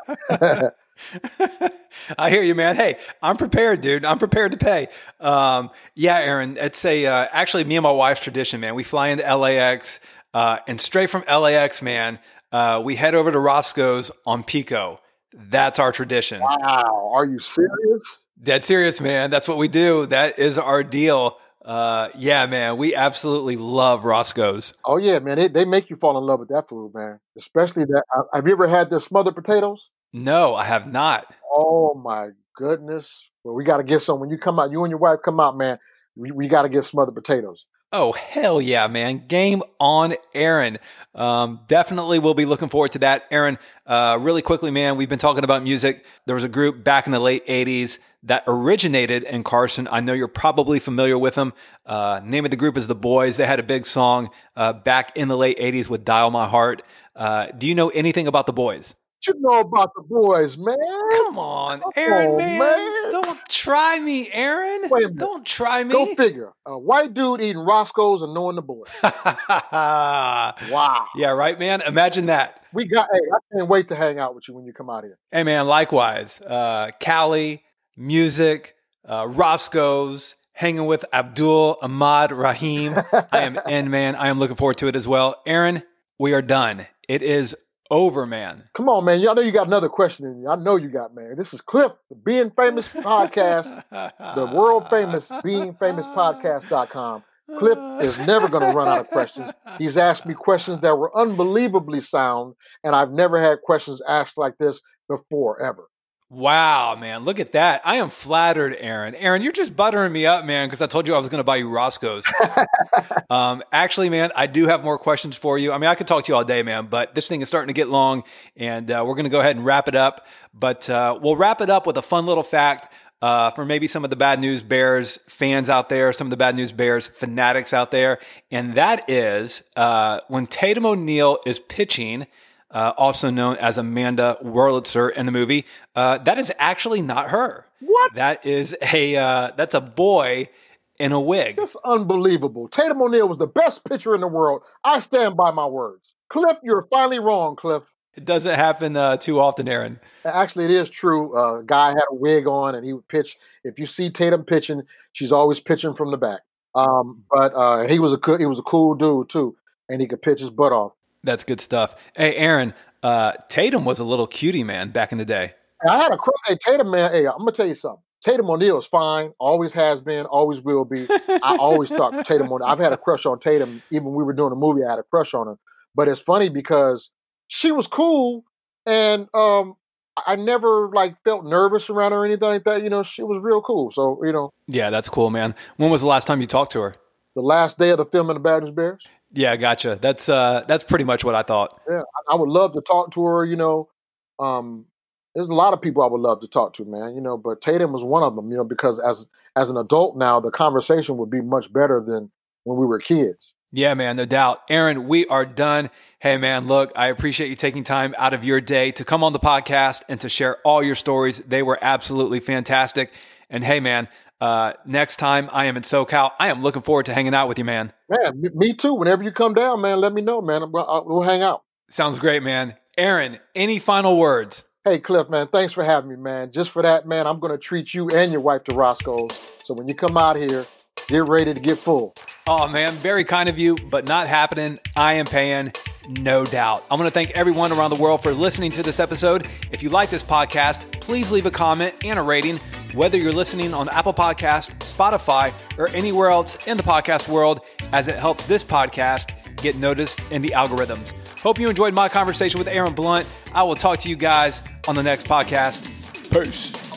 Speaker 1: I hear you, man. Hey, I'm prepared, dude. I'm prepared to pay. Um, yeah, Aaron, it's a, uh, actually me and my wife's tradition, man. We fly into L A X, uh, and straight from L A X, man, Uh, we head over to Roscoe's on Pico. That's our tradition.
Speaker 2: Wow. Are you serious?
Speaker 1: Dead serious, man. That's what we do. That is our deal. Uh, yeah, man. We absolutely love Roscoe's.
Speaker 2: Oh, yeah, man. They, they make you fall in love with that food, man. Especially that. Uh, have you ever had their smothered potatoes?
Speaker 1: No, I have not.
Speaker 2: Oh, my goodness. Well, we got to get some. When you come out, you and your wife come out, man, we, we got to get smothered potatoes.
Speaker 1: Oh, hell yeah, man. Game on, Aaron. Um, definitely we'll be looking forward to that. Aaron, uh, really quickly, man, we've been talking about music. There was a group back in the late eighties that originated in Carson. I know you're probably familiar with them. Uh, name of the group is The Boys. They had a big song uh, back in the late eighties with Dial My Heart. Uh, do you know anything about The Boys?
Speaker 2: What you know about The Boys, man?
Speaker 1: Come on, Aaron,
Speaker 2: on,
Speaker 1: man.
Speaker 2: man.
Speaker 1: Don't try me, Aaron.
Speaker 2: Wait a minute.
Speaker 1: Don't try me.
Speaker 2: Go figure. A white dude eating Roscoe's and knowing The Boys. Wow.
Speaker 1: Yeah, right, man. Imagine that.
Speaker 2: We got. Hey, I can't wait to hang out with you when you come out here.
Speaker 1: Hey, man, likewise. Uh, Cali, music, uh, Roscoe's, hanging with Abdul Ahmad Rahim. I am in, man. I am looking forward to it as well. Aaron, we are done. It is over, man.
Speaker 2: Come on, man. Y'all know you got another question in you. I know you got, man. This is Cliff, the Being Famous Podcast, the world famous Being Famous Podcast dot com. Cliff is never going to run out of questions. He's asked me questions that were unbelievably sound, and I've never had questions asked like this before, ever.
Speaker 1: Wow, man. Look at that. I am flattered, Aaron. Aaron, you're just buttering me up, man, because I told you I was going to buy you Roscoe's. um, actually, man, I do have more questions for you. I mean, I could talk to you all day, man, but this thing is starting to get long, and uh, we're going to go ahead and wrap it up. But uh, we'll wrap it up with a fun little fact uh, for maybe some of the Bad News Bears fans out there, some of the Bad News Bears fanatics out there. And that is uh, when Tatum O'Neal is pitching, Uh, also known as Amanda Wurlitzer in the movie. Uh, that is actually not her.
Speaker 2: What?
Speaker 1: That is a uh, that's a boy in a wig.
Speaker 2: That's unbelievable. Tatum O'Neal was the best pitcher in the world. I stand by my words. Cliff, you're finally wrong, Cliff.
Speaker 1: It doesn't happen uh, too often, Aaron.
Speaker 2: Actually, it is true. A uh, guy had a wig on, and he would pitch. If you see Tatum pitching, she's always pitching from the back. Um, but uh, he was a co- he was a cool dude too, and he could pitch his butt off.
Speaker 1: That's good stuff. Hey, Aaron, uh, Tatum was a little cutie, man, back in the day.
Speaker 2: I had a crush. Hey, Tatum, man. Hey, I'm gonna tell you something. Tatum O'Neal is fine. Always has been. Always will be. I always thought Tatum O'Neal. I've had a crush on Tatum. Even when we were doing a movie, I had a crush on her. But it's funny because she was cool, and um, I never like felt nervous around her or anything like that. You know, she was real cool. So you know.
Speaker 1: Yeah, that's cool, man. When was the last time you talked to her?
Speaker 2: The last day of the film of the Bad News Bears.
Speaker 1: Yeah, gotcha. That's uh, that's pretty much what I thought.
Speaker 2: Yeah, I, I would love to talk to her. You know, um, there's a lot of people I would love to talk to, man. You know, but Tatum was one of them. You know, because as as an adult now, the conversation would be much better than when we were kids.
Speaker 1: Yeah, man, no doubt. Aaron, we are done. Hey, man, look, I appreciate you taking time out of your day to come on the podcast and to share all your stories. They were absolutely fantastic. And hey, man, uh, next time I am in SoCal, I am looking forward to hanging out with you, man.
Speaker 2: Man, me too. Whenever you come down, man, let me know, man. We'll, we'll hang out.
Speaker 1: Sounds great, man. Aaron, any final words?
Speaker 2: Hey, Cliff, man, thanks for having me, man. Just for that, man, I'm going to treat you and your wife to Roscoe's. So when you come out here, Get ready to get full.
Speaker 1: Oh man, very kind of you, but not happening. I am paying, no doubt. I want to thank everyone around the world for listening to this episode. If you like this podcast, please leave a comment and a rating, whether you're listening on Apple Podcasts, Spotify, or anywhere else in the podcast world, as it helps this podcast get noticed in the algorithms. Hope you enjoyed my conversation with Aaron Blunt. I will talk to you guys on the next podcast. Peace.